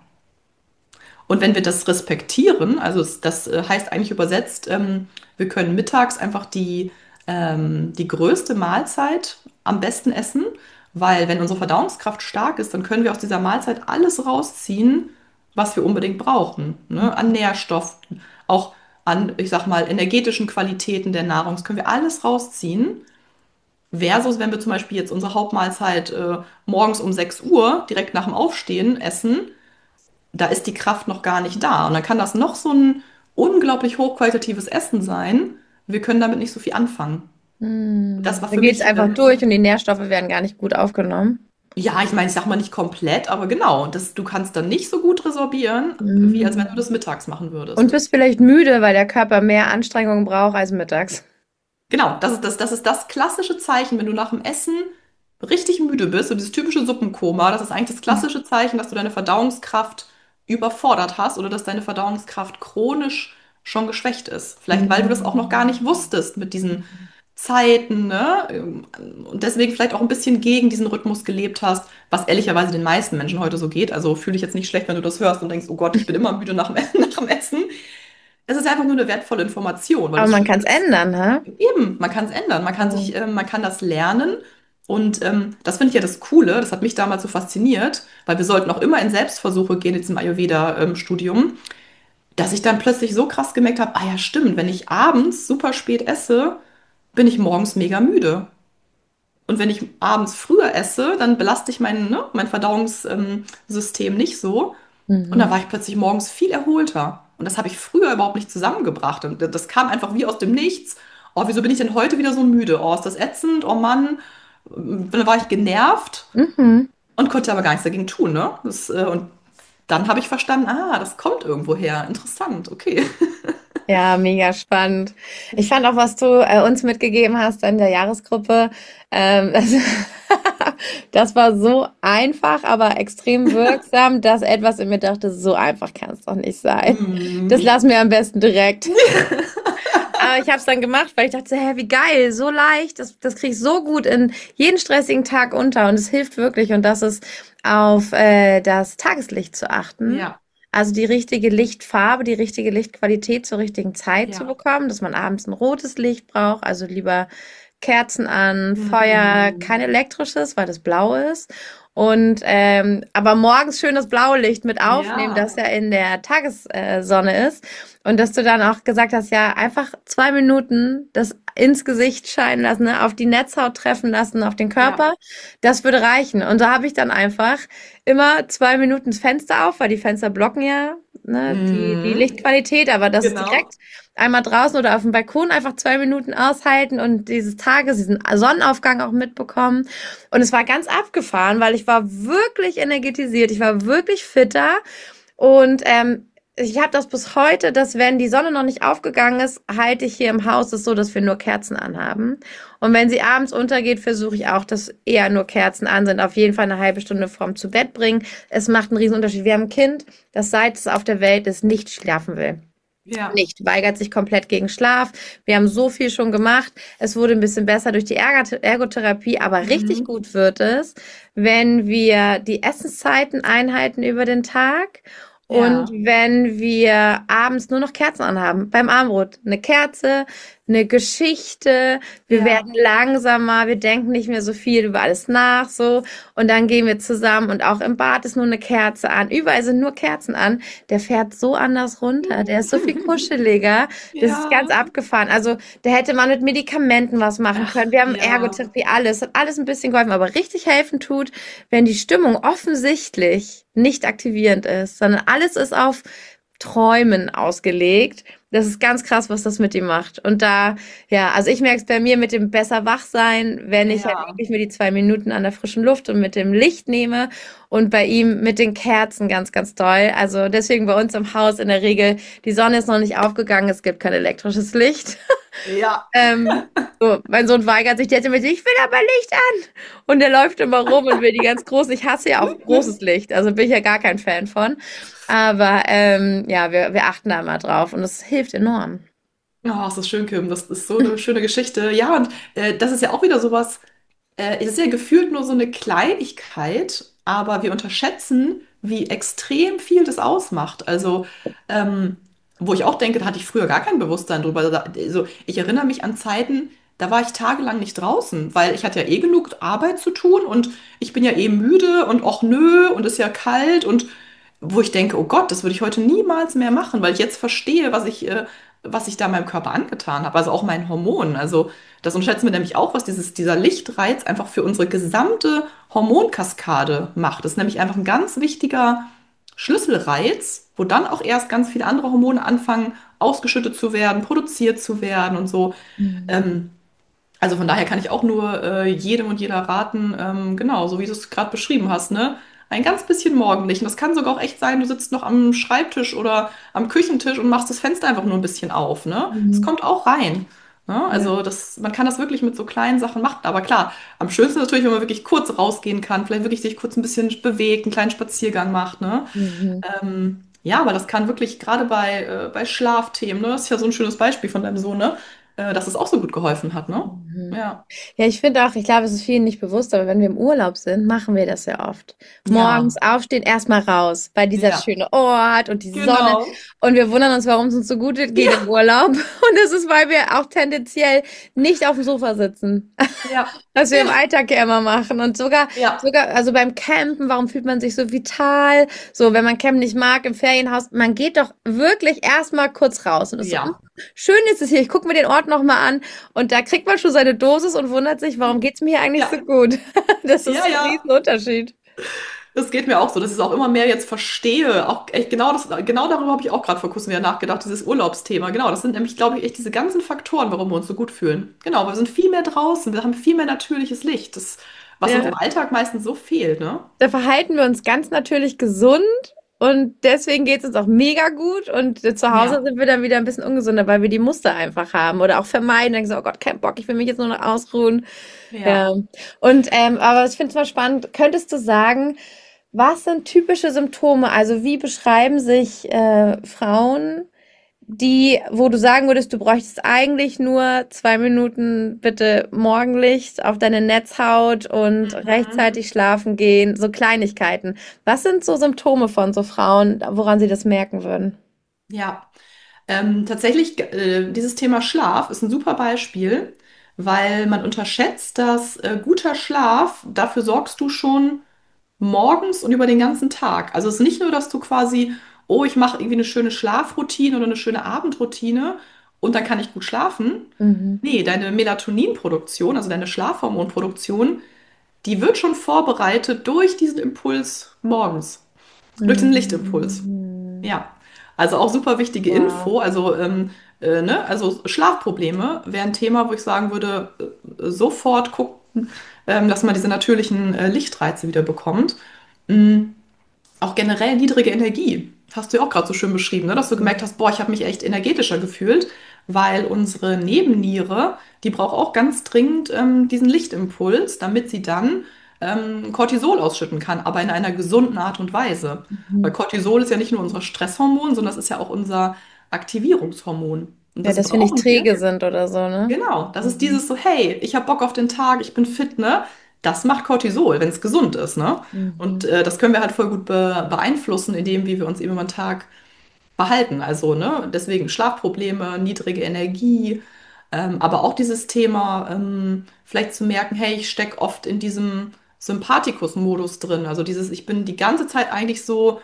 Und wenn wir das respektieren, also das heißt eigentlich übersetzt, wir können mittags einfach die größte Mahlzeit am besten essen, weil wenn unsere Verdauungskraft stark ist, dann können wir aus dieser Mahlzeit alles rausziehen, was wir unbedingt brauchen, ne? An Nährstoffen, auch an, ich sag mal, energetischen Qualitäten der Nahrung. Das können wir alles rausziehen. Versus, wenn wir zum Beispiel jetzt unsere Hauptmahlzeit morgens um 6 Uhr direkt nach dem Aufstehen essen, da ist die Kraft noch gar nicht da. Und dann kann das noch so ein unglaublich hochqualitatives Essen sein. Wir können damit nicht so viel anfangen. Das Mhm. war Da für geht's mich, einfach durch und die Nährstoffe werden gar nicht gut aufgenommen. ja, ich meine, ich sag mal nicht komplett, aber genau, du kannst dann nicht so gut resorbieren, wie als wenn du Mhm. das mittags machen Und würdest. bist vielleicht müde, weil der Körper mehr Anstrengung braucht als mittags. Genau, das ist das klassische Zeichen, wenn du nach dem Essen richtig müde bist, so dieses typische Suppenkoma, das ist eigentlich das klassische Zeichen, dass du deine Verdauungskraft überfordert hast oder dass deine Verdauungskraft chronisch schon geschwächt ist. Vielleicht, weil du das auch noch gar nicht Mhm. wusstest mit diesen Zeiten, ne? Und deswegen vielleicht auch ein bisschen gegen diesen Rhythmus gelebt hast, was ehrlicherweise den meisten Menschen heute so geht. Also fühle dich jetzt nicht schlecht, wenn du das hörst und denkst, oh Gott, ich bin immer müde nach dem, nach dem Essen. Es ist einfach nur eine wertvolle Information, weil Aber das man stimmt. kann es ändern, ha? Eben, man kann es ändern, man kann das lernen und das finde ich ja das Coole, das hat mich damals so fasziniert, weil wir sollten auch immer in Selbstversuche gehen in diesem Ayurveda-Studium, dass ich dann plötzlich so krass gemerkt habe, ah ja, stimmt, wenn ich abends super spät esse, bin ich morgens mega müde. Und wenn ich abends früher esse, dann belaste ich mein Verdauungssystem nicht so. Und dann Mhm. war ich plötzlich morgens viel erholter. Und das habe ich früher überhaupt nicht zusammengebracht. Und das kam einfach wie aus dem Nichts. Oh, wieso bin ich denn heute wieder so müde? Oh, ist das ätzend? Oh Mann. Dann war ich genervt Mhm. und konnte aber gar nichts dagegen tun, ne? Und dann habe ich verstanden, das kommt irgendwo her. Interessant, okay. Ja, mega spannend. Ich fand auch, was du uns mitgegeben hast in der Jahresgruppe. Das, das war so einfach, aber extrem wirksam, dass etwas in mir dachte, so einfach kann es doch nicht sein. Das Mhm. lassen wir am besten direkt. Aber ich habe es dann gemacht, weil ich dachte, hä, wie geil, so leicht, das krieg ich so gut in jeden stressigen Tag unter und es hilft wirklich und das ist auf das Tageslicht zu achten. Ja, Also die richtige Lichtfarbe, die richtige Lichtqualität zur richtigen Zeit zu ja. bekommen, dass man abends ein rotes Licht braucht, also lieber Kerzen an, Feuer, kein Mhm. elektrisches, weil das blau ist. Und aber morgens schön das blaue Licht mit aufnehmen, Ja, das ja in der Tagessonne ist. Und dass du dann auch gesagt hast, ja, einfach 2 Minuten das ins Gesicht scheinen lassen, ne, auf die Netzhaut treffen lassen, auf den ja. Körper, das würde reichen. Und so habe ich dann einfach immer 2 Minuten das Fenster auf, weil die Fenster blocken ja ne, die Mhm. Lichtqualität, aber das ist Genau. direkt einmal draußen oder auf dem Balkon einfach 2 Minuten aushalten und diesen Sonnenaufgang auch mitbekommen. Und es war ganz abgefahren, weil ich war wirklich energetisiert, ich war wirklich fitter und ich habe das bis heute, dass wenn die Sonne noch nicht aufgegangen ist, halte ich hier im Haus es so, dass wir nur Kerzen anhaben. Und wenn sie abends untergeht, versuche ich auch, dass eher nur Kerzen an sind. Auf jeden Fall eine halbe Stunde vorm zu Bett bringen. Es macht einen riesen Unterschied. Wir haben ein Kind, das seit es auf der Welt ist, nicht schlafen will. Ja. Nicht, weigert sich komplett gegen Schlaf. Wir haben so viel schon gemacht. Es wurde ein bisschen besser durch die Ergotherapie, aber richtig Mhm. gut wird es, wenn wir die Essenszeiten einhalten über den Tag und Ja. wenn wir abends nur noch Kerzen anhaben. Beim Abendbrot eine Kerze, eine Geschichte. Wir werden Ja. langsamer, wir denken nicht mehr so viel über alles nach, so. Und dann gehen wir zusammen und auch im Bad ist nur eine Kerze an. Überall sind nur Kerzen an. Der fährt so anders runter. Der ist so viel kuscheliger. Das ist ganz Ja. abgefahren. Also, da hätte man mit Medikamenten was machen können. Ach, Wir haben ja. Ergotherapie, alles. Hat alles ein bisschen geholfen. Aber richtig helfen tut, wenn die Stimmung offensichtlich nicht aktivierend ist, sondern alles ist auf Träumen ausgelegt. Das ist ganz krass, was das mit ihm macht. Und da, ja, also ich merke es bei mir mit dem besser wach sein, wenn ich halt Ja. wirklich mir die 2 Minuten an der frischen Luft und mit dem Licht nehme und bei ihm mit den Kerzen ganz, ganz toll. Also deswegen bei uns im Haus in der Regel, die Sonne ist noch nicht aufgegangen, es gibt kein elektrisches Licht. Ja. So, mein Sohn weigert sich, der hat immer gesagt, ich will aber Licht an. Und der läuft immer rum und will die ganz großen. Ich hasse ja auch großes Licht, also bin ich ja gar kein Fan von. Aber ja, wir achten da mal drauf und es hilft enorm. Oh, ist das schön, Kim. Das ist so eine schöne Geschichte. Ja, und das ist ja auch wieder sowas. Es ist ja gefühlt nur so eine Kleinigkeit, aber wir unterschätzen, wie extrem viel das ausmacht. Also, ähm, wo ich auch denke, da hatte ich früher gar kein Bewusstsein drüber. Also, ich erinnere mich an Zeiten, da war ich tagelang nicht draußen, weil ich hatte ja eh genug Arbeit zu tun und ich bin ja eh müde und auch nö und ist ja kalt und wo ich denke, oh Gott, das würde ich heute niemals mehr machen, weil ich jetzt verstehe, was ich da meinem Körper angetan habe, also auch meinen Hormonen. Also das unterschätzen wir nämlich auch, was dieser Lichtreiz einfach für unsere gesamte Hormonkaskade macht. Das ist nämlich einfach ein ganz wichtiger Schlüsselreiz, wo dann auch erst ganz viele andere Hormone anfangen, ausgeschüttet zu werden, produziert zu werden und so. Mhm. Ähm, also von daher kann ich auch nur jedem und jeder raten, genau, so wie du es gerade beschrieben hast, ne? Ein ganz bisschen morgendlich. Und das kann sogar auch echt sein, du sitzt noch am Schreibtisch oder am Küchentisch und machst das Fenster einfach nur ein bisschen auf, ne? Es Mhm. kommt auch rein. Ne? Ja. Also man kann das wirklich mit so kleinen Sachen machen. Aber klar, am schönsten ist natürlich, wenn man wirklich kurz rausgehen kann, vielleicht wirklich sich kurz ein bisschen bewegt, einen kleinen Spaziergang macht, ne? Mhm. Ja, aber das kann wirklich gerade bei Schlafthemen, ne? Das ist ja so ein schönes Beispiel von deinem Sohn, ne? Dass es auch so gut geholfen hat, ne? Mhm. Ja. Ja, ich finde auch, ich glaube, es ist vielen nicht bewusst, aber wenn wir im Urlaub sind, machen wir das ja oft. Morgens Ja, aufstehen, erstmal raus, bei dieser ja, schöne Ort und die Sonne. genau. Und wir wundern uns, warum es uns so gut geht im Ja, Urlaub. Und das ist, weil wir auch tendenziell nicht auf dem Sofa sitzen. ja, Was wir im ja, Alltag ja immer machen. Und ja, also beim Campen, warum fühlt man sich so vital? So, wenn man Campen nicht mag, im Ferienhaus, man geht doch wirklich erstmal kurz raus und ist so, ja, schön ist es hier, ich gucke mir den Ort nochmal an und da kriegt man schon seine Dosis und wundert sich, warum geht's mir hier eigentlich so ja, gut? Das ist ja, ein ja. Riesenunterschied. Das geht mir auch so, dass ich es auch immer mehr jetzt verstehe. Auch echt genau darüber habe ich auch gerade vor kurzem wieder nachgedacht, dieses Urlaubsthema. Genau, das sind nämlich, glaube ich, echt diese ganzen Faktoren, warum wir uns so gut fühlen. Genau, wir sind viel mehr draußen, wir haben viel mehr natürliches Licht, was uns Ja. im Alltag meistens so fehlt, ne? Da verhalten wir uns ganz natürlich gesund und deswegen geht's uns auch mega gut und zu Hause Ja, sind wir dann wieder ein bisschen ungesunder, weil wir die Muster einfach haben oder auch vermeiden, denken so, oh Gott, kein Bock, ich will mich jetzt nur noch ausruhen. Ja. ja. Und aber ich finde es mal spannend, könntest du sagen, was sind typische Symptome? Also wie beschreiben sich Frauen, wo du sagen würdest, du bräuchtest eigentlich nur 2 Minuten bitte Morgenlicht auf deine Netzhaut und Mhm. rechtzeitig schlafen gehen, so Kleinigkeiten. Was sind so Symptome von so Frauen, woran sie das merken würden? Ja. Tatsächlich, dieses Thema Schlaf ist ein super Beispiel, weil man unterschätzt, dass guter Schlaf, dafür sorgst du schon morgens und über den ganzen Tag. Also es ist nicht nur, dass du quasi, oh, ich mache irgendwie eine schöne Schlafroutine oder eine schöne Abendroutine und dann kann ich gut schlafen. Mhm. Nee, deine Melatoninproduktion, also deine Schlafhormonproduktion, die wird schon vorbereitet durch diesen Impuls morgens, durch den Lichtimpuls. Mhm. Ja. Also auch super wichtige Wow. Info. Ne? Also Schlafprobleme wäre ein Thema, wo ich sagen würde, sofort gucken, dass man diese natürlichen Lichtreize wieder bekommt. Mm, Auch generell niedrige Energie. Hast du ja auch gerade so schön beschrieben, ne? Dass du gemerkt hast, boah, ich habe mich echt energetischer gefühlt, weil unsere Nebenniere, die braucht auch ganz dringend diesen Lichtimpuls, damit sie dann Cortisol ausschütten kann, aber in einer gesunden Art und Weise. Weil Mhm. Cortisol ist ja nicht nur unser Stresshormon, sondern das ist ja auch unser Aktivierungshormon. Und Ja, das dass wir nicht brauchen wir. träge sind oder so, ne? Genau, das ist Mhm. dieses so, hey, ich habe Bock auf den Tag, ich bin fit, ne? Das macht Cortisol, wenn es gesund ist, ne? Und Mhm. das können wir halt voll gut beeinflussen, indem wie wir uns eben über den Tag behalten. Also, ne? Deswegen Schlafprobleme, niedrige Energie, aber auch dieses Thema, vielleicht zu merken, hey, ich stecke oft in diesem Sympathikus-Modus drin. Also dieses, ich bin die ganze Zeit eigentlich so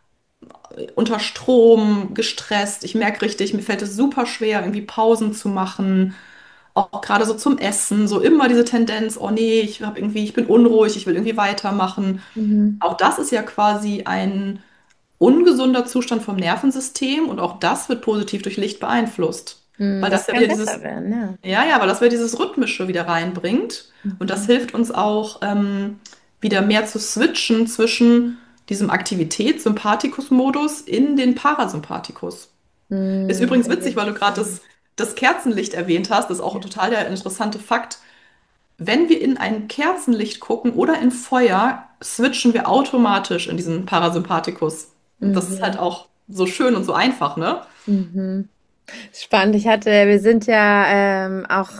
unter Strom, gestresst. Ich merke richtig, mir fällt es super schwer, irgendwie Pausen zu machen. Auch gerade so zum Essen, so immer diese Tendenz, oh nee, ich bin unruhig, ich will irgendwie weitermachen. Mhm. Auch das ist ja quasi ein ungesunder Zustand vom Nervensystem und auch das wird positiv durch Licht beeinflusst. Mhm. Weil Das das ja kann wieder besser dieses, werden, ja. weil das wieder dieses Rhythmische wieder reinbringt und das Mhm. hilft uns auch wieder mehr zu switchen zwischen diesem Aktivitäts-Sympathikus-Modus in den Parasympathikus. Ist Mhm. übrigens Sehr, witzig, sehr weil du gerade schön. das Kerzenlicht erwähnt hast. Das ist auch Ja. total der interessante Fakt. Wenn wir in ein Kerzenlicht gucken oder in Feuer, switchen wir automatisch in diesen Parasympathikus. Und das ist halt Mhm. auch so schön und so einfach, ne? Mhm. Spannend. Wir sind ja auch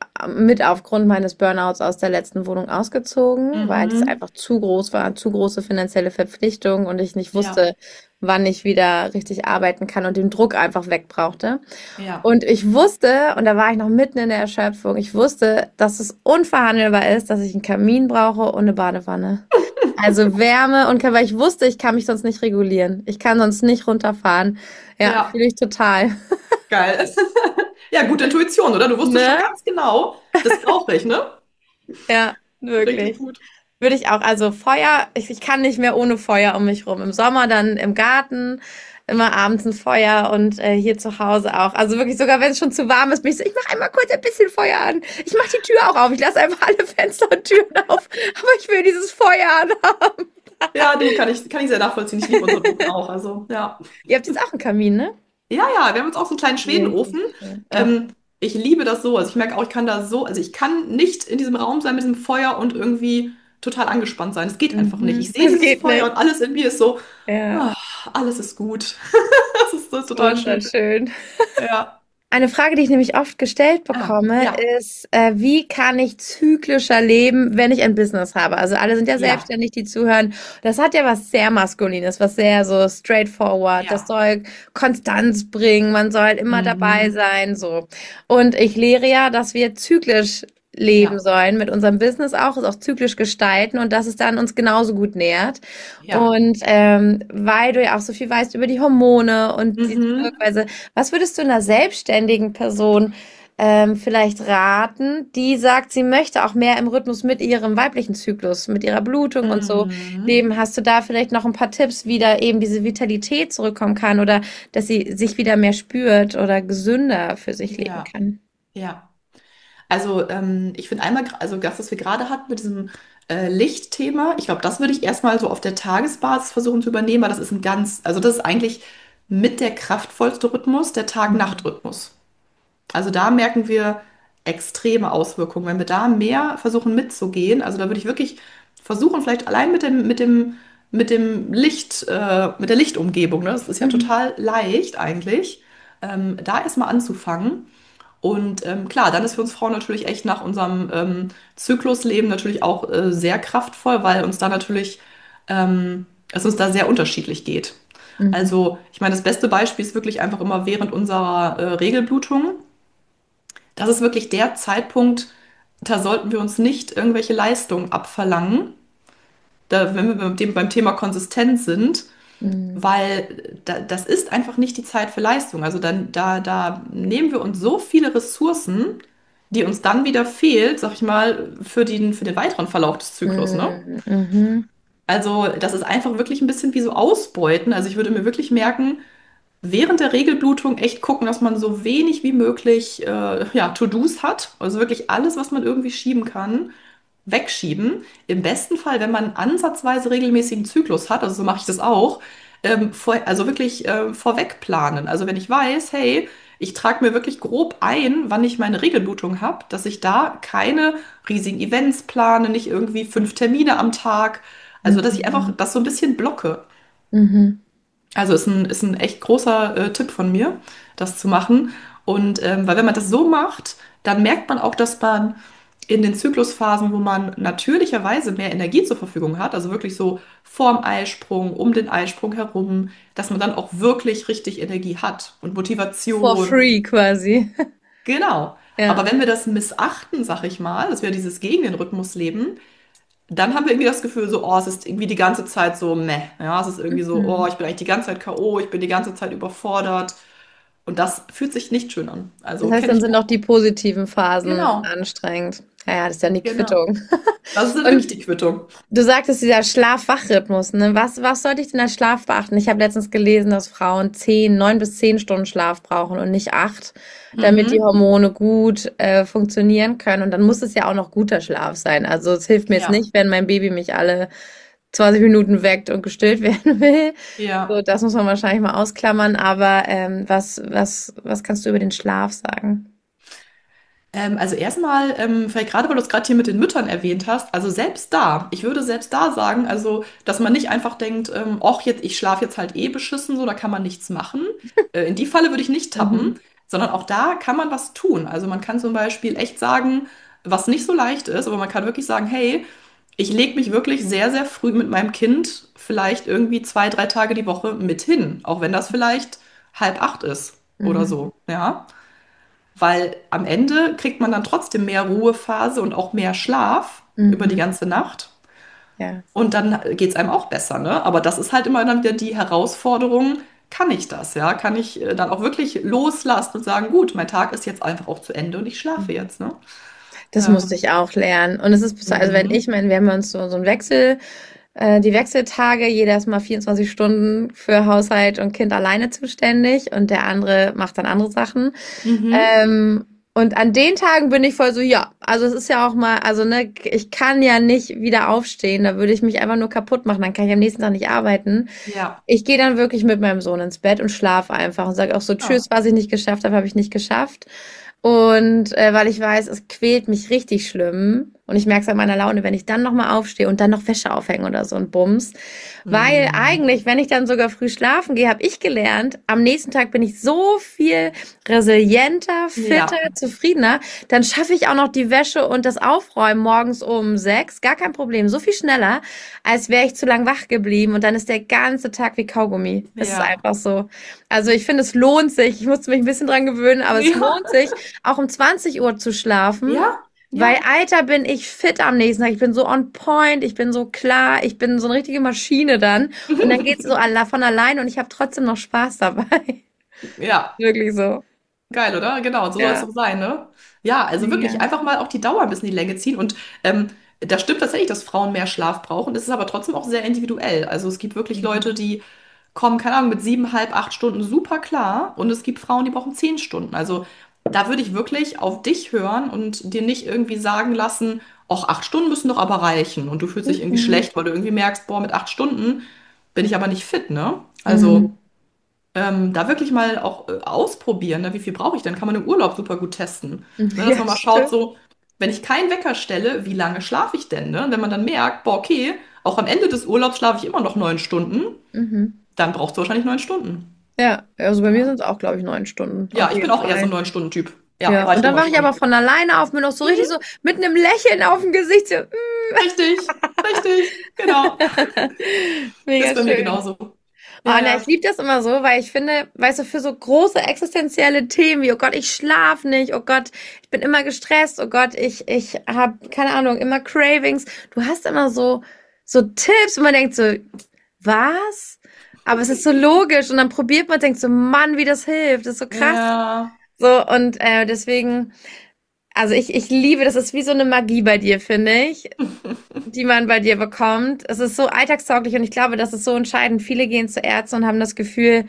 mit aufgrund meines Burnouts aus der letzten Wohnung ausgezogen, weil es Mhm. einfach zu groß war, zu große finanzielle Verpflichtung und ich nicht Ja, wusste, wann ich wieder richtig arbeiten kann und den Druck einfach weg brauchte. ja. Und ich wusste, und da war ich noch mitten in der Erschöpfung, ich wusste, dass es unverhandelbar ist, dass ich einen Kamin brauche und eine Badewanne. Also Wärme und weil ich wusste, ich kann mich sonst nicht regulieren. Ich kann sonst nicht runterfahren. Ja, Ja, fühle ich total. geil. Ja, gute Intuition, oder? Du wusstest schon Ne? ganz genau, das brauche ich, ne? Ja, Richtig wirklich. gut. Würde ich auch. Also Feuer, ich kann nicht mehr ohne Feuer um mich rum. Im Sommer dann im Garten, immer abends ein Feuer und hier zu Hause auch. Also wirklich, sogar wenn es schon zu warm ist, bin ich so, ich mache einmal kurz ein bisschen Feuer an. Ich mache die Tür auch auf. Ich lasse einfach alle Fenster und Türen auf. Aber ich will dieses Feuer anhaben. Ja, du, kann ich sehr nachvollziehen. Ich liebe unseren Ofen auch. Also, ja. Ihr habt jetzt auch einen Kamin, ne? Ja, ja, wir haben jetzt auch so einen kleinen Richtig Schwedenofen. schön. Ja. Ähm, Ich liebe das so. Also ich merke auch, ich kann da so, also ich kann nicht in diesem Raum sein mit diesem Feuer und irgendwie total angespannt sein. Es geht einfach nicht. Ich Mhm. sehe Es dieses geht Feuer nicht. und alles in mir ist so, Ja, ah, alles ist gut. Das ist total schön. wunderschön. Ja. Eine Frage, die ich nämlich oft gestellt Ah, bekomme, ja, ist, wie kann ich zyklischer leben, wenn ich ein Business habe? Also alle sind ja ja, selbstständig, die zuhören. Das hat ja was sehr Maskulines, was sehr so straightforward. Das ja. soll Konstanz bringen, man soll immer dabei Mhm. sein, so. Und ich lehre ja, dass wir zyklisch leben Ja, sollen mit unserem Business auch, es auch zyklisch gestalten und dass es dann uns genauso gut nährt. ja. Und weil du ja auch so viel weißt über die Hormone und die Mhm. Wirkweise, was würdest du einer selbstständigen Person vielleicht raten, die sagt, sie möchte auch mehr im Rhythmus mit ihrem weiblichen Zyklus, mit ihrer Blutung und so Mhm. leben? Hast du da vielleicht noch ein paar Tipps, wie da eben diese Vitalität zurückkommen kann oder dass sie sich wieder mehr spürt oder gesünder für sich leben Ja, kann? ja. Also ich finde einmal, also das, was wir gerade hatten mit diesem Lichtthema, ich glaube, das würde ich erstmal so auf der Tagesbasis versuchen zu übernehmen, weil das ist also das ist eigentlich mit der kraftvollste Rhythmus, der Mhm. Tag-Nacht-Rhythmus. Also da merken wir extreme Auswirkungen. Wenn wir da mehr versuchen mitzugehen, also da würde ich wirklich versuchen, vielleicht allein mit dem Licht, mit der Lichtumgebung, ne? Das ist ja Mhm. total leicht eigentlich, da erstmal anzufangen. Und klar, dann ist für uns Frauen natürlich echt nach unserem Zyklusleben natürlich auch sehr kraftvoll, weil uns da natürlich, es uns da sehr unterschiedlich geht. Mhm. Also, ich meine, das beste Beispiel ist wirklich einfach immer während unserer Regelblutung. Das ist wirklich der Zeitpunkt, da sollten wir uns nicht irgendwelche Leistungen abverlangen, da, wenn wir beim Thema konsistent sind, Mhm. weil das ist einfach nicht die Zeit für Leistung. Also da nehmen wir uns so viele Ressourcen, die uns dann wieder fehlt, sag ich mal, für den weiteren Verlauf des Zyklus, ne? Mhm. Mhm. Also das ist einfach wirklich ein bisschen wie so Ausbeuten. Also ich würde mir wirklich merken, während der Regelblutung echt gucken, dass man so wenig wie möglich ja, To-Dos hat. Also wirklich alles, was man irgendwie schieben kann, wegschieben. Im besten Fall, wenn man ansatzweise regelmäßigen Zyklus hat, also so mache ich das auch, also wirklich vorweg planen. Also wenn ich weiß, hey, ich trage mir wirklich grob ein, wann ich meine Regelblutung habe, dass ich da keine riesigen Events plane, nicht irgendwie 5 Termine am Tag. Also dass ich einfach Mhm. das so ein bisschen blocke. Mhm. Also ist ein echt großer Tipp von mir, das zu machen. Und weil wenn man das so macht, dann merkt man auch, dass man in den Zyklusphasen, wo man natürlicherweise mehr Energie zur Verfügung hat, also wirklich so vorm Eisprung, um den Eisprung herum, dass man dann auch wirklich richtig Energie hat und For Motivation. free quasi. Genau. Aber Ja. wenn wir das missachten, sag ich mal, dass wir dieses gegen den Rhythmus leben, dann haben wir irgendwie das Gefühl, so, oh, es ist irgendwie die ganze Zeit so meh. Ja, es ist irgendwie so, oh, Mhm. ich bin eigentlich die ganze Zeit K.O., ich bin die ganze Zeit überfordert. Und das fühlt sich nicht schön an. Das Also heißt, kenne dann ich sind auch auch. die positiven Phasen Genau, anstrengend. Ja, ja, das ist ja die genau. Quittung. Das ist dann wirklich Und die Quittung. du sagtest dieser Schlaf-Wach-Rhythmus, ne? Was sollte ich denn als Schlaf beachten? Ich habe letztens gelesen, dass Frauen 9 bis 10 Stunden Schlaf brauchen und nicht 8, damit die Mhm. Hormone gut funktionieren können. Und dann muss es ja auch noch guter Schlaf sein. Also es hilft mir jetzt Ja, nicht, wenn mein Baby mich alle 20 Minuten weckt und gestillt werden will. So, ja. das muss man wahrscheinlich mal ausklammern. Aber was kannst du über den Schlaf sagen? Also erstmal, vielleicht gerade, weil du es gerade hier mit den Müttern erwähnt hast, also selbst da, ich würde selbst da sagen, also, dass man nicht einfach denkt, ach, jetzt, ich schlafe jetzt halt eh beschissen, so, da kann man nichts machen. In die Falle würde ich nicht tappen, Mhm. sondern auch da kann man was tun. Also man kann zum Beispiel echt sagen, was nicht so leicht ist, aber man kann wirklich sagen, hey, ich lege mich wirklich sehr, sehr früh mit meinem Kind vielleicht irgendwie 2, 3 Tage die Woche mit hin, auch wenn das vielleicht 7:30 ist oder Mhm. so, ja. Weil am Ende kriegt man dann trotzdem mehr Ruhephase und auch mehr Schlaf über die Mhm. ganze Nacht. Ja. Und dann geht es einem auch besser, ne? Aber das ist halt immer dann wieder die Herausforderung, kann ich das, ja? Kann ich dann auch wirklich loslassen und sagen, gut, mein Tag ist jetzt einfach auch zu Ende und ich schlafe Mhm. jetzt, ne? Das musste Ähm, ich auch lernen. Und es ist, also wenn mhm. ich meine, wir haben uns so ein die Wechseltage, jeder ist mal 24 Stunden für Haushalt und Kind alleine zuständig und der andere macht dann andere Sachen. Mhm. Ähm, und an den Tagen bin ich voll so, ja, also es ist ja auch mal, also ne, ich kann ja nicht wieder aufstehen, da würde ich mich einfach nur kaputt machen, dann kann ich am nächsten Tag nicht arbeiten. Ja, Ich gehe dann wirklich mit meinem Sohn ins Bett und schlafe einfach und sage auch so, tschüss, ja. was ich nicht geschafft habe, habe ich nicht geschafft. Und weil ich weiß, es quält mich richtig schlimm. Und ich merke es an meiner Laune, wenn ich dann nochmal aufstehe und dann noch Wäsche aufhänge oder so ein Bums. Weil Mhm. eigentlich, wenn ich dann sogar früh schlafen gehe, habe ich gelernt, am nächsten Tag bin ich so viel resilienter, fitter, Ja. zufriedener. Dann schaffe ich auch noch die Wäsche und das Aufräumen morgens um 6. Gar kein Problem. So viel schneller, als wäre ich zu lang wach geblieben. Und dann ist der ganze Tag wie Kaugummi. Es ist Ja. einfach so. Also ich finde, es lohnt sich. Ich musste mich ein bisschen dran gewöhnen, aber es Ja. lohnt sich, auch um 20 Uhr zu schlafen. Ja. Weil, Ja. Alter, bin ich fit am nächsten Tag. Ich bin so on point, ich bin so klar, ich bin so eine richtige Maschine dann. Und dann geht's so von allein und ich habe trotzdem noch Spaß dabei. Ja. Wirklich so. Geil, oder? Genau, und so soll es Ja. doch sein, ne? Ja, also wirklich Mega. einfach mal auch die Dauer ein bisschen in die Länge ziehen. Und da stimmt tatsächlich, dass Frauen mehr Schlaf brauchen. Es ist aber trotzdem auch sehr individuell. Also es gibt wirklich Leute, Mhm. die kommen, keine Ahnung, mit 7,5, 8 Stunden super klar. Und es gibt Frauen, die brauchen 10 Stunden. Also da würde ich wirklich auf dich hören und dir nicht irgendwie sagen lassen, ach, 8 Stunden müssen doch aber reichen. Und du fühlst dich irgendwie Mhm. schlecht, weil du irgendwie merkst, boah, mit 8 Stunden bin ich aber nicht fit, ne? Also. Mhm. Da wirklich mal auch ausprobieren, ne? Wie viel brauche ich denn? Kann man im Urlaub super gut testen. Ne? Dass Ja, man mal schaut, stimmt. so, wenn ich keinen Wecker stelle, wie lange schlafe ich denn? Ne? Und wenn man dann merkt, boah, okay, auch am Ende des Urlaubs schlafe ich immer noch 9 Stunden, Mhm. dann brauchst du wahrscheinlich 9 Stunden. Ja, also bei mir Ja, sind es auch, glaube ich, 9 Stunden. ja, Auf ich bin jeden auch eher so ein Fall. 9 Stunden-Typ. Ja, Ja, und reicht dann immer wache ich aber schon. von alleine auf, bin auch so richtig so Mhm, mit einem Lächeln auf dem Gesicht. So, richtig, richtig, genau. Ist Mega bei mir schön. genauso. Oh, Ja, ne, ich ja. liebe das immer so, weil ich finde, weißt du, für so große existenzielle Themen wie, oh Gott, ich schlafe nicht, oh Gott, ich bin immer gestresst, oh Gott, ich habe, keine Ahnung, immer Cravings. Du hast immer so Tipps und man denkt so, was? Aber es ist so logisch und dann probiert man und denkt so, Mann, wie das hilft, das ist so krass. Ja. So, und deswegen, also ich liebe, das ist wie so eine Magie bei dir, finde ich, die man bei dir bekommt. Es ist so alltagstauglich und ich glaube, das ist so entscheidend. Viele gehen zu Ärzten und haben das Gefühl,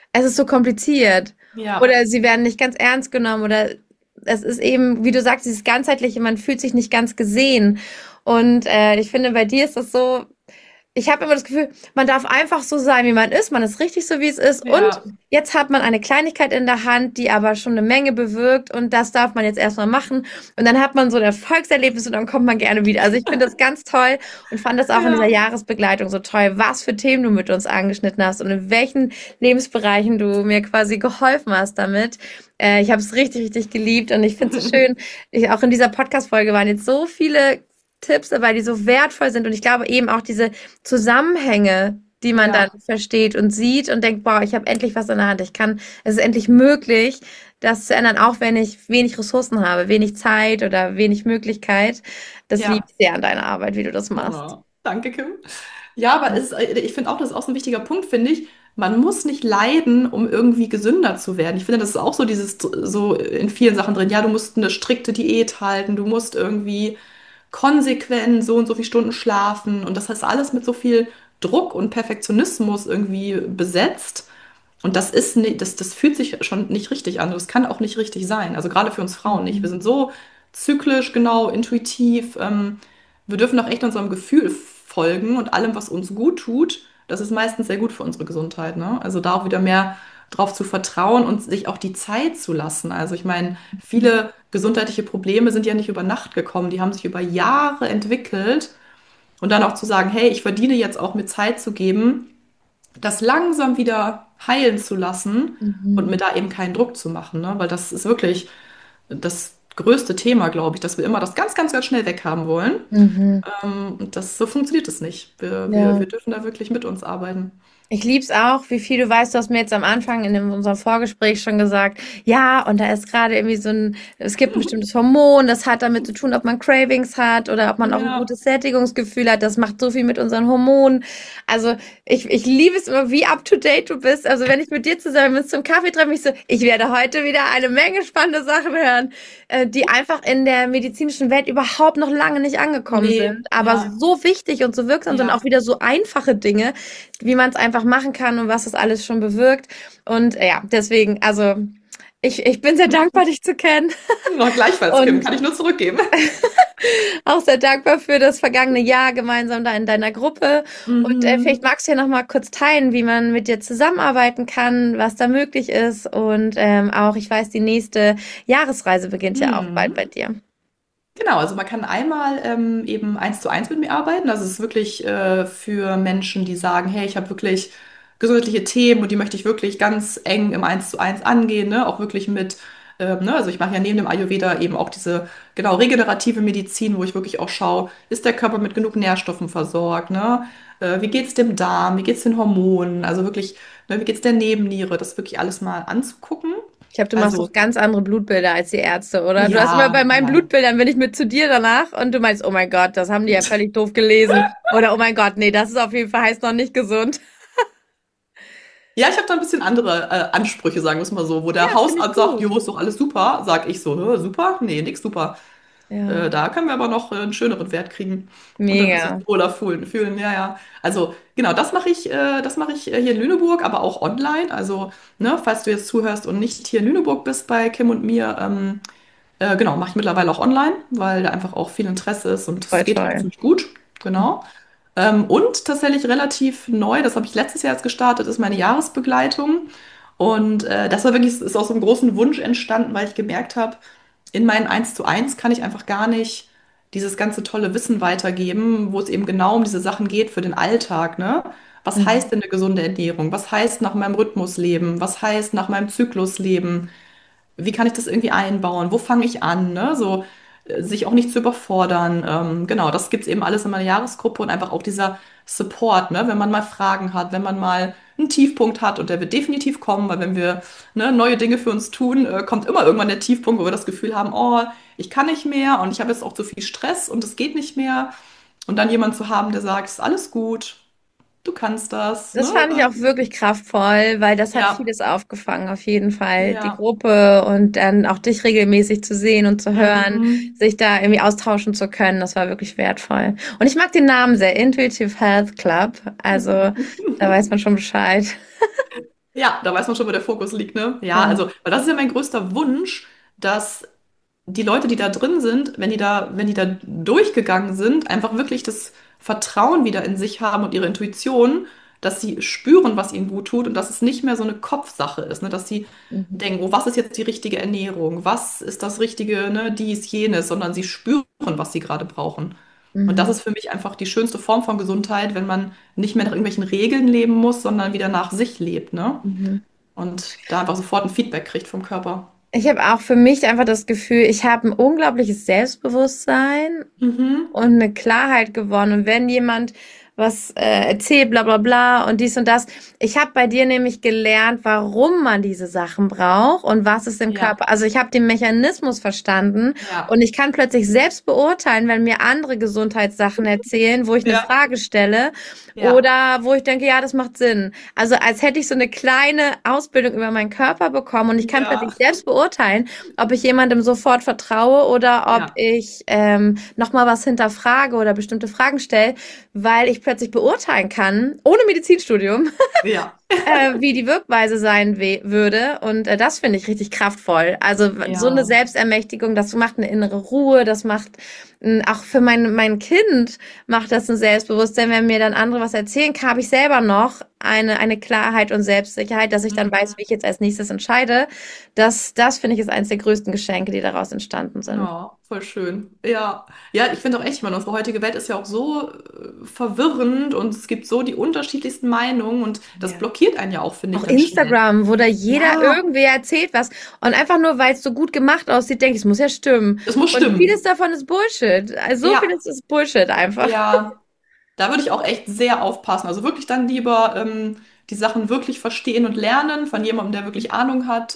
es ist so kompliziert. Ja, Oder sie werden nicht ganz ernst genommen oder es ist eben, wie du sagst, dieses ganzheitliche, man fühlt sich nicht ganz gesehen. Und ich finde, bei dir ist das so, ich habe immer das Gefühl, man darf einfach so sein, wie man ist. Man ist richtig so, wie es ist. Und ja, jetzt hat man eine Kleinigkeit in der Hand, die aber schon eine Menge bewirkt. Und das darf man jetzt erstmal machen. Und dann hat man so ein Erfolgserlebnis und dann kommt man gerne wieder. Also ich finde das ganz toll und fand das auch in dieser ja. Jahresbegleitung so toll, was für Themen du mit uns angeschnitten hast und in welchen Lebensbereichen du mir quasi geholfen hast damit. Ich habe es richtig, richtig geliebt und ich finde es so schön. Auch in dieser Podcast-Folge waren jetzt so viele Tipps dabei, die so wertvoll sind. Und ich glaube eben auch diese Zusammenhänge, die man dann Ja, versteht und sieht und denkt, boah, ich habe endlich was in der Hand. Es ist endlich möglich, das zu ändern, auch wenn ich wenig Ressourcen habe, wenig Zeit oder wenig Möglichkeit. Das liebe ja. ich sehr an deiner Arbeit, wie du das machst. Oh, danke, Kim. Ja, aber ich finde auch, das ist auch so ein wichtiger Punkt, finde ich. Man muss nicht leiden, um irgendwie gesünder zu werden. Ich finde, das ist auch so dieses, so in vielen Sachen drin. Ja, du musst eine strikte Diät halten, du musst irgendwie konsequent so und so viele Stunden schlafen. Und das heißt alles mit so viel Druck und Perfektionismus irgendwie besetzt. Und das ist nicht, das fühlt sich schon nicht richtig an. Das kann auch nicht richtig sein. Also gerade für uns Frauen nicht. Wir Mhm. sind so zyklisch, genau, intuitiv. Wir dürfen auch echt unserem Gefühl folgen und allem, was uns gut tut. Das ist meistens sehr gut für unsere Gesundheit, ne? Also da auch wieder mehr drauf zu vertrauen und sich auch die Zeit zu lassen. Also ich meine, viele gesundheitliche Probleme sind ja nicht über Nacht gekommen. Die haben sich über Jahre entwickelt. Und dann auch zu sagen, hey, ich verdiene jetzt auch mit Zeit zu geben, das langsam wieder heilen zu lassen und Mhm. mir da eben keinen Druck zu machen, ne? Weil das ist wirklich das größte Thema, glaube ich, dass wir immer das ganz, ganz, ganz schnell weghaben wollen. Mhm. Und das, so funktioniert es nicht. Wir Ja. dürfen da wirklich mit uns arbeiten. Ich lieb's auch, wie viel du weißt, du hast mir jetzt am Anfang in unserem Vorgespräch schon gesagt, ja, und da ist gerade irgendwie es gibt ein bestimmtes Hormon, das hat damit zu tun, ob man Cravings hat oder ob man auch ein Ja, gutes Sättigungsgefühl hat, das macht so viel mit unseren Hormonen. Also ich liebe es immer, wie up to date du bist. Also wenn ich mit dir zusammen bin zum Kaffee treffe, ich werde heute wieder eine Menge spannende Sachen hören, die einfach in der medizinischen Welt überhaupt noch lange nicht angekommen nee, sind, aber ja, so wichtig und so wirksam sind, auch ja. wieder so einfache Dinge, wie man es einfach machen kann und was das alles schon bewirkt. Und ja, deswegen, also ich bin sehr dankbar, dich zu kennen Noch gleichfalls, Kim, und kann ich nur zurückgeben. auch sehr dankbar für das vergangene Jahr gemeinsam da in deiner Gruppe. Und vielleicht Mhm. magst du ja noch mal kurz teilen, wie man mit dir zusammenarbeiten kann, was da möglich ist. Und auch, ich weiß, die nächste Jahresreise beginnt ja auch bald bei Mhm. dir. Genau, also man kann einmal eben 1:1 mit mir arbeiten. Also es ist wirklich für Menschen, die sagen, hey, ich habe wirklich gesundheitliche Themen und die möchte ich wirklich ganz eng im 1:1 angehen, ne? Auch wirklich mit, ne? Also ich mache ja neben dem Ayurveda eben auch diese genau regenerative Medizin, wo ich wirklich auch schaue, ist der Körper mit genug Nährstoffen versorgt, ne? Wie geht's dem Darm, wie geht's den Hormonen, also wirklich, ne, wie geht's der Nebenniere, das wirklich alles mal anzugucken. Ich glaube, du machst Also auch ganz andere Blutbilder als die Ärzte, oder? Du hast immer bei ja, meinen ja. Blutbildern, bin ich mit zu dir danach und du meinst, oh mein Gott, das haben die ja völlig doof gelesen. Oder oh mein Gott, nee, das ist auf jeden Fall heißt noch nicht gesund. Ja, ich habe da ein bisschen andere Ansprüche, sagen wir es mal so. Wo der Ja, finde ich Hausarzt sagt, gut. jo, ist doch alles super, sag ich so, "Hä, super? Nee, nix super. Ja, Da können wir aber noch einen schöneren Wert kriegen und dann uns mega. wohler fühlen. Ja, ja. Also genau, das mache ich hier in Lüneburg, aber auch online. Also, ne, falls du jetzt zuhörst und nicht hier in Lüneburg bist bei Kim und mir, genau, mache ich mittlerweile auch online, weil da einfach auch viel Interesse ist und es Voll geht auch toll. ziemlich gut. Genau. Und tatsächlich relativ neu, das habe ich letztes Jahr erst gestartet, ist meine Jahresbegleitung. Und das war wirklich, ist aus so einem großen Wunsch entstanden, weil ich gemerkt habe, in meinen 1:1 kann ich einfach gar nicht dieses ganze tolle Wissen weitergeben, wo es eben genau um diese Sachen geht für den Alltag, ne? Was heißt Mhm. denn eine gesunde Ernährung? Was heißt nach meinem Rhythmus leben? Was heißt nach meinem Zyklus leben? Wie kann ich das irgendwie einbauen? Wo fange ich an? Ne? So, sich auch nicht zu überfordern. Genau, das gibt's eben alles in meiner Jahresgruppe und einfach auch dieser Support, ne? Wenn man mal Fragen hat, wenn man mal einen Tiefpunkt hat und der wird definitiv kommen, weil wenn wir ne, neue Dinge für uns tun, kommt immer irgendwann der Tiefpunkt, wo wir das Gefühl haben, oh, ich kann nicht mehr und ich habe jetzt auch zu viel Stress und es geht nicht mehr. Und dann jemand zu haben, der sagt, ist alles gut, du kannst das, Das ne? fand ich auch wirklich kraftvoll, weil das hat Ja, vieles aufgefangen, auf jeden Fall. Die ja. Gruppe und dann auch dich regelmäßig zu sehen und zu hören, Mhm. sich da irgendwie austauschen zu können, das war wirklich wertvoll. Und ich mag den Namen sehr, Intuitive Health Club. Also da weiß man schon Bescheid. Ja, da weiß man schon, wo der Fokus liegt, ne? Ja, Ja. also, weil das ist ja mein größter Wunsch, dass die Leute, die da drin sind, wenn die da durchgegangen sind, einfach wirklich das Vertrauen wieder in sich haben und ihre Intuition, dass sie spüren, was ihnen gut tut und dass es nicht mehr so eine Kopfsache ist, ne? Dass sie Mhm. denken, oh, was ist jetzt die richtige Ernährung? Was ist das Richtige, ne? Dies, jenes, sondern sie spüren, was sie gerade brauchen. Und das Mhm. ist für mich einfach die schönste Form von Gesundheit, wenn man nicht mehr nach irgendwelchen Regeln leben muss, sondern wieder nach sich lebt, ne? Mhm. Und da einfach sofort ein Feedback kriegt vom Körper. Ich habe auch für mich einfach das Gefühl, ich habe ein unglaubliches Selbstbewusstsein Mhm. und eine Klarheit gewonnen. Und wenn jemand was erzählt, bla bla bla und dies und das. Ich habe bei dir nämlich gelernt, warum man diese Sachen braucht und was es im Ja, Körper. Also ich habe den Mechanismus verstanden und ja, ich kann plötzlich selbst beurteilen, wenn mir andere Gesundheitssachen erzählen, wo ich eine ja, Frage stelle ja, oder wo ich denke, ja, das macht Sinn. Also als hätte ich so eine kleine Ausbildung über meinen Körper bekommen und ich kann ja, plötzlich selbst beurteilen, ob ich jemandem sofort vertraue oder ob ja, ich nochmal was hinterfrage oder bestimmte Fragen stelle, weil ich plötzlich beurteilen kann, ohne Medizinstudium, ja, wie die Wirkweise sein würde. Und das finde ich richtig kraftvoll. Also so eine ja. Selbstermächtigung, das macht eine innere Ruhe, das macht auch für mein Kind macht das ein Selbstbewusstsein. Wenn mir dann andere was erzählen, habe ich selber noch eine Klarheit und Selbstsicherheit, dass ich dann weiß, Mhm. wie ich jetzt als nächstes entscheide. Das finde ich ist eines der größten Geschenke, die daraus entstanden sind. Ja, voll schön. Ja, ja, ich finde auch echt, ich meine, unsere heutige Welt ist ja auch so verwirrend und es gibt so die unterschiedlichsten Meinungen und das Ja. blockiert einen ja auch, finde ich, Auch dann schnell. Instagram, wo da jeder Ja, irgendwer erzählt was und einfach nur, weil es so gut gemacht aussieht, denke ich, es muss ja stimmen. es muss Und vieles stimmen. davon ist Bullshit. Also so Ja, vieles ist Bullshit einfach. ja. Da würde ich auch echt sehr aufpassen. Also wirklich dann lieber die Sachen wirklich verstehen und lernen von jemandem, der wirklich Ahnung hat,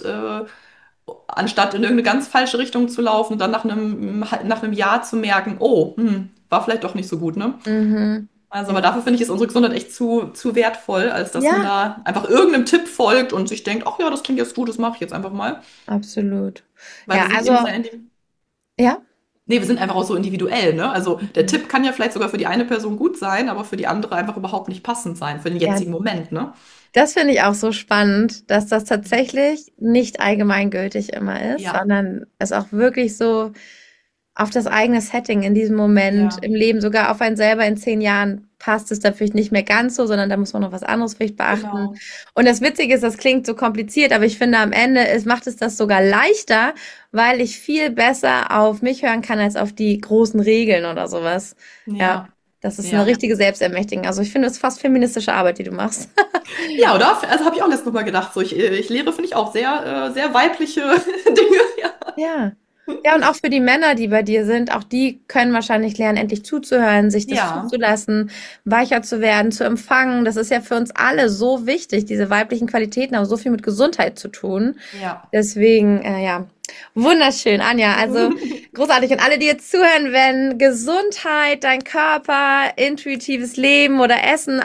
anstatt in irgendeine ganz falsche Richtung zu laufen und dann nach einem Jahr zu merken, oh, war vielleicht doch nicht so gut, ne? Mhm. Also, aber Ja. dafür finde ich, ist unsere Gesundheit echt zu wertvoll, als dass man Ja, da einfach irgendeinem Tipp folgt und sich denkt, ach ja, das klingt jetzt gut, das mache ich jetzt einfach mal. absolut. Weil Ja, wir sind eben also, sehr ja. nee, wir sind einfach auch so individuell, ne? Also der Mhm. Tipp kann ja vielleicht sogar für die eine Person gut sein, aber für die andere einfach überhaupt nicht passend sein, für den Ja, jetzigen Moment, ne? das finde ich auch so spannend, dass das tatsächlich nicht allgemeingültig immer ist, Ja, sondern es auch wirklich so auf das eigene Setting in diesem Moment ja, im Leben, sogar auf einen selber in 10 Jahren passt es dann vielleicht nicht mehr ganz so, sondern da muss man noch was anderes vielleicht beachten. genau. Und das Witzige ist, das klingt so kompliziert, aber ich finde am Ende macht es das sogar leichter, weil ich viel besser auf mich hören kann als auf die großen Regeln oder sowas. Ja, Ja, das ist eine ja. richtige Selbstermächtigung. Also ich finde, es ist fast feministische Arbeit, die du machst. Ja, oder? Also habe ich auch letztens noch mal gedacht, so ich lehre, finde ich auch sehr weibliche Dinge. Ja. Ja. Ja, und auch für die Männer, die bei dir sind, auch die können wahrscheinlich lernen, endlich zuzuhören, sich das Ja, zuzulassen, weicher zu werden, zu empfangen. Das ist ja für uns alle so wichtig. Diese weiblichen Qualitäten haben so viel mit Gesundheit zu tun. ja. Deswegen, ja, wunderschön, Anja. Also großartig. Und alle, die jetzt zuhören, wenn Gesundheit, dein Körper, intuitives Leben oder Essen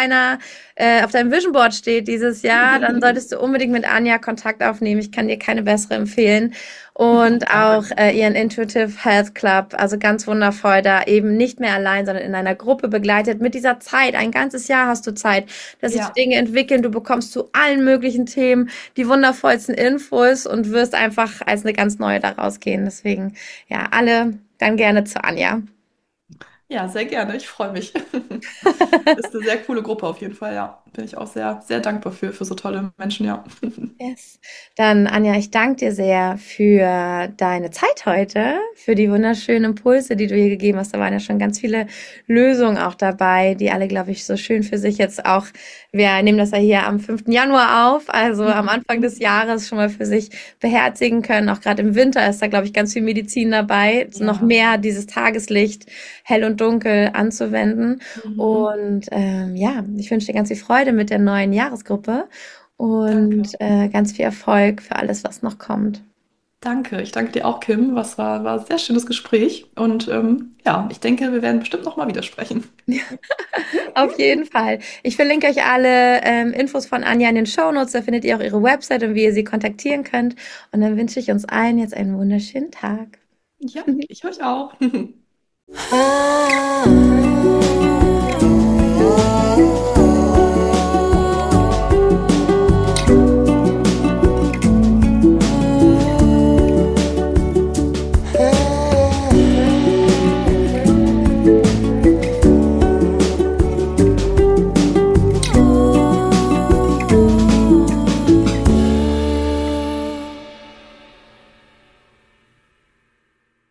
auf deinem Vision Board steht dieses Jahr, dann solltest du unbedingt mit Anja Kontakt aufnehmen. Ich kann dir keine bessere empfehlen. Und auch Danke. ihren Intuitive Health Club, also ganz wundervoll, da eben nicht mehr allein, sondern in einer Gruppe begleitet mit dieser Zeit. Ein ganzes Jahr hast du Zeit, dass sich die Ja. Dinge entwickeln. Du bekommst zu allen möglichen Themen die wundervollsten Infos und wirst einfach als eine ganz neue da rausgehen. Deswegen, ja, alle dann gerne zu Anja. Ja, sehr gerne. Ich freue mich. Ist eine sehr coole Gruppe auf jeden Fall, ja. Bin ich auch sehr dankbar für so tolle Menschen, ja. Yes. Dann, Anja, ich danke dir sehr für deine Zeit heute, für die wunderschönen Impulse, die du hier gegeben hast. Da waren ja schon ganz viele Lösungen auch dabei, die alle, glaube ich, so schön für sich jetzt auch, wir nehmen das ja hier am 5. Januar auf, also am Anfang des Jahres schon mal für sich beherzigen können. Auch gerade im Winter ist da, glaube ich, ganz viel Medizin dabei, so noch Ja. mehr dieses Tageslicht, hell und dunkel anzuwenden. Mhm. Und ja, ich wünsche dir ganz viel Freude mit der neuen Jahresgruppe Danke. und ganz viel Erfolg für alles, was noch kommt. Danke. Ich danke dir auch, Kim. War ein sehr schönes Gespräch. Und ja, ich denke, wir werden bestimmt noch mal wieder sprechen. Auf jeden Fall. Ich verlinke euch alle Infos von Anja in den Shownotes. Da findet ihr auch ihre Website und wie ihr sie kontaktieren könnt. Und dann wünsche ich uns allen jetzt einen wunderschönen Tag. Ja, ich euch auch.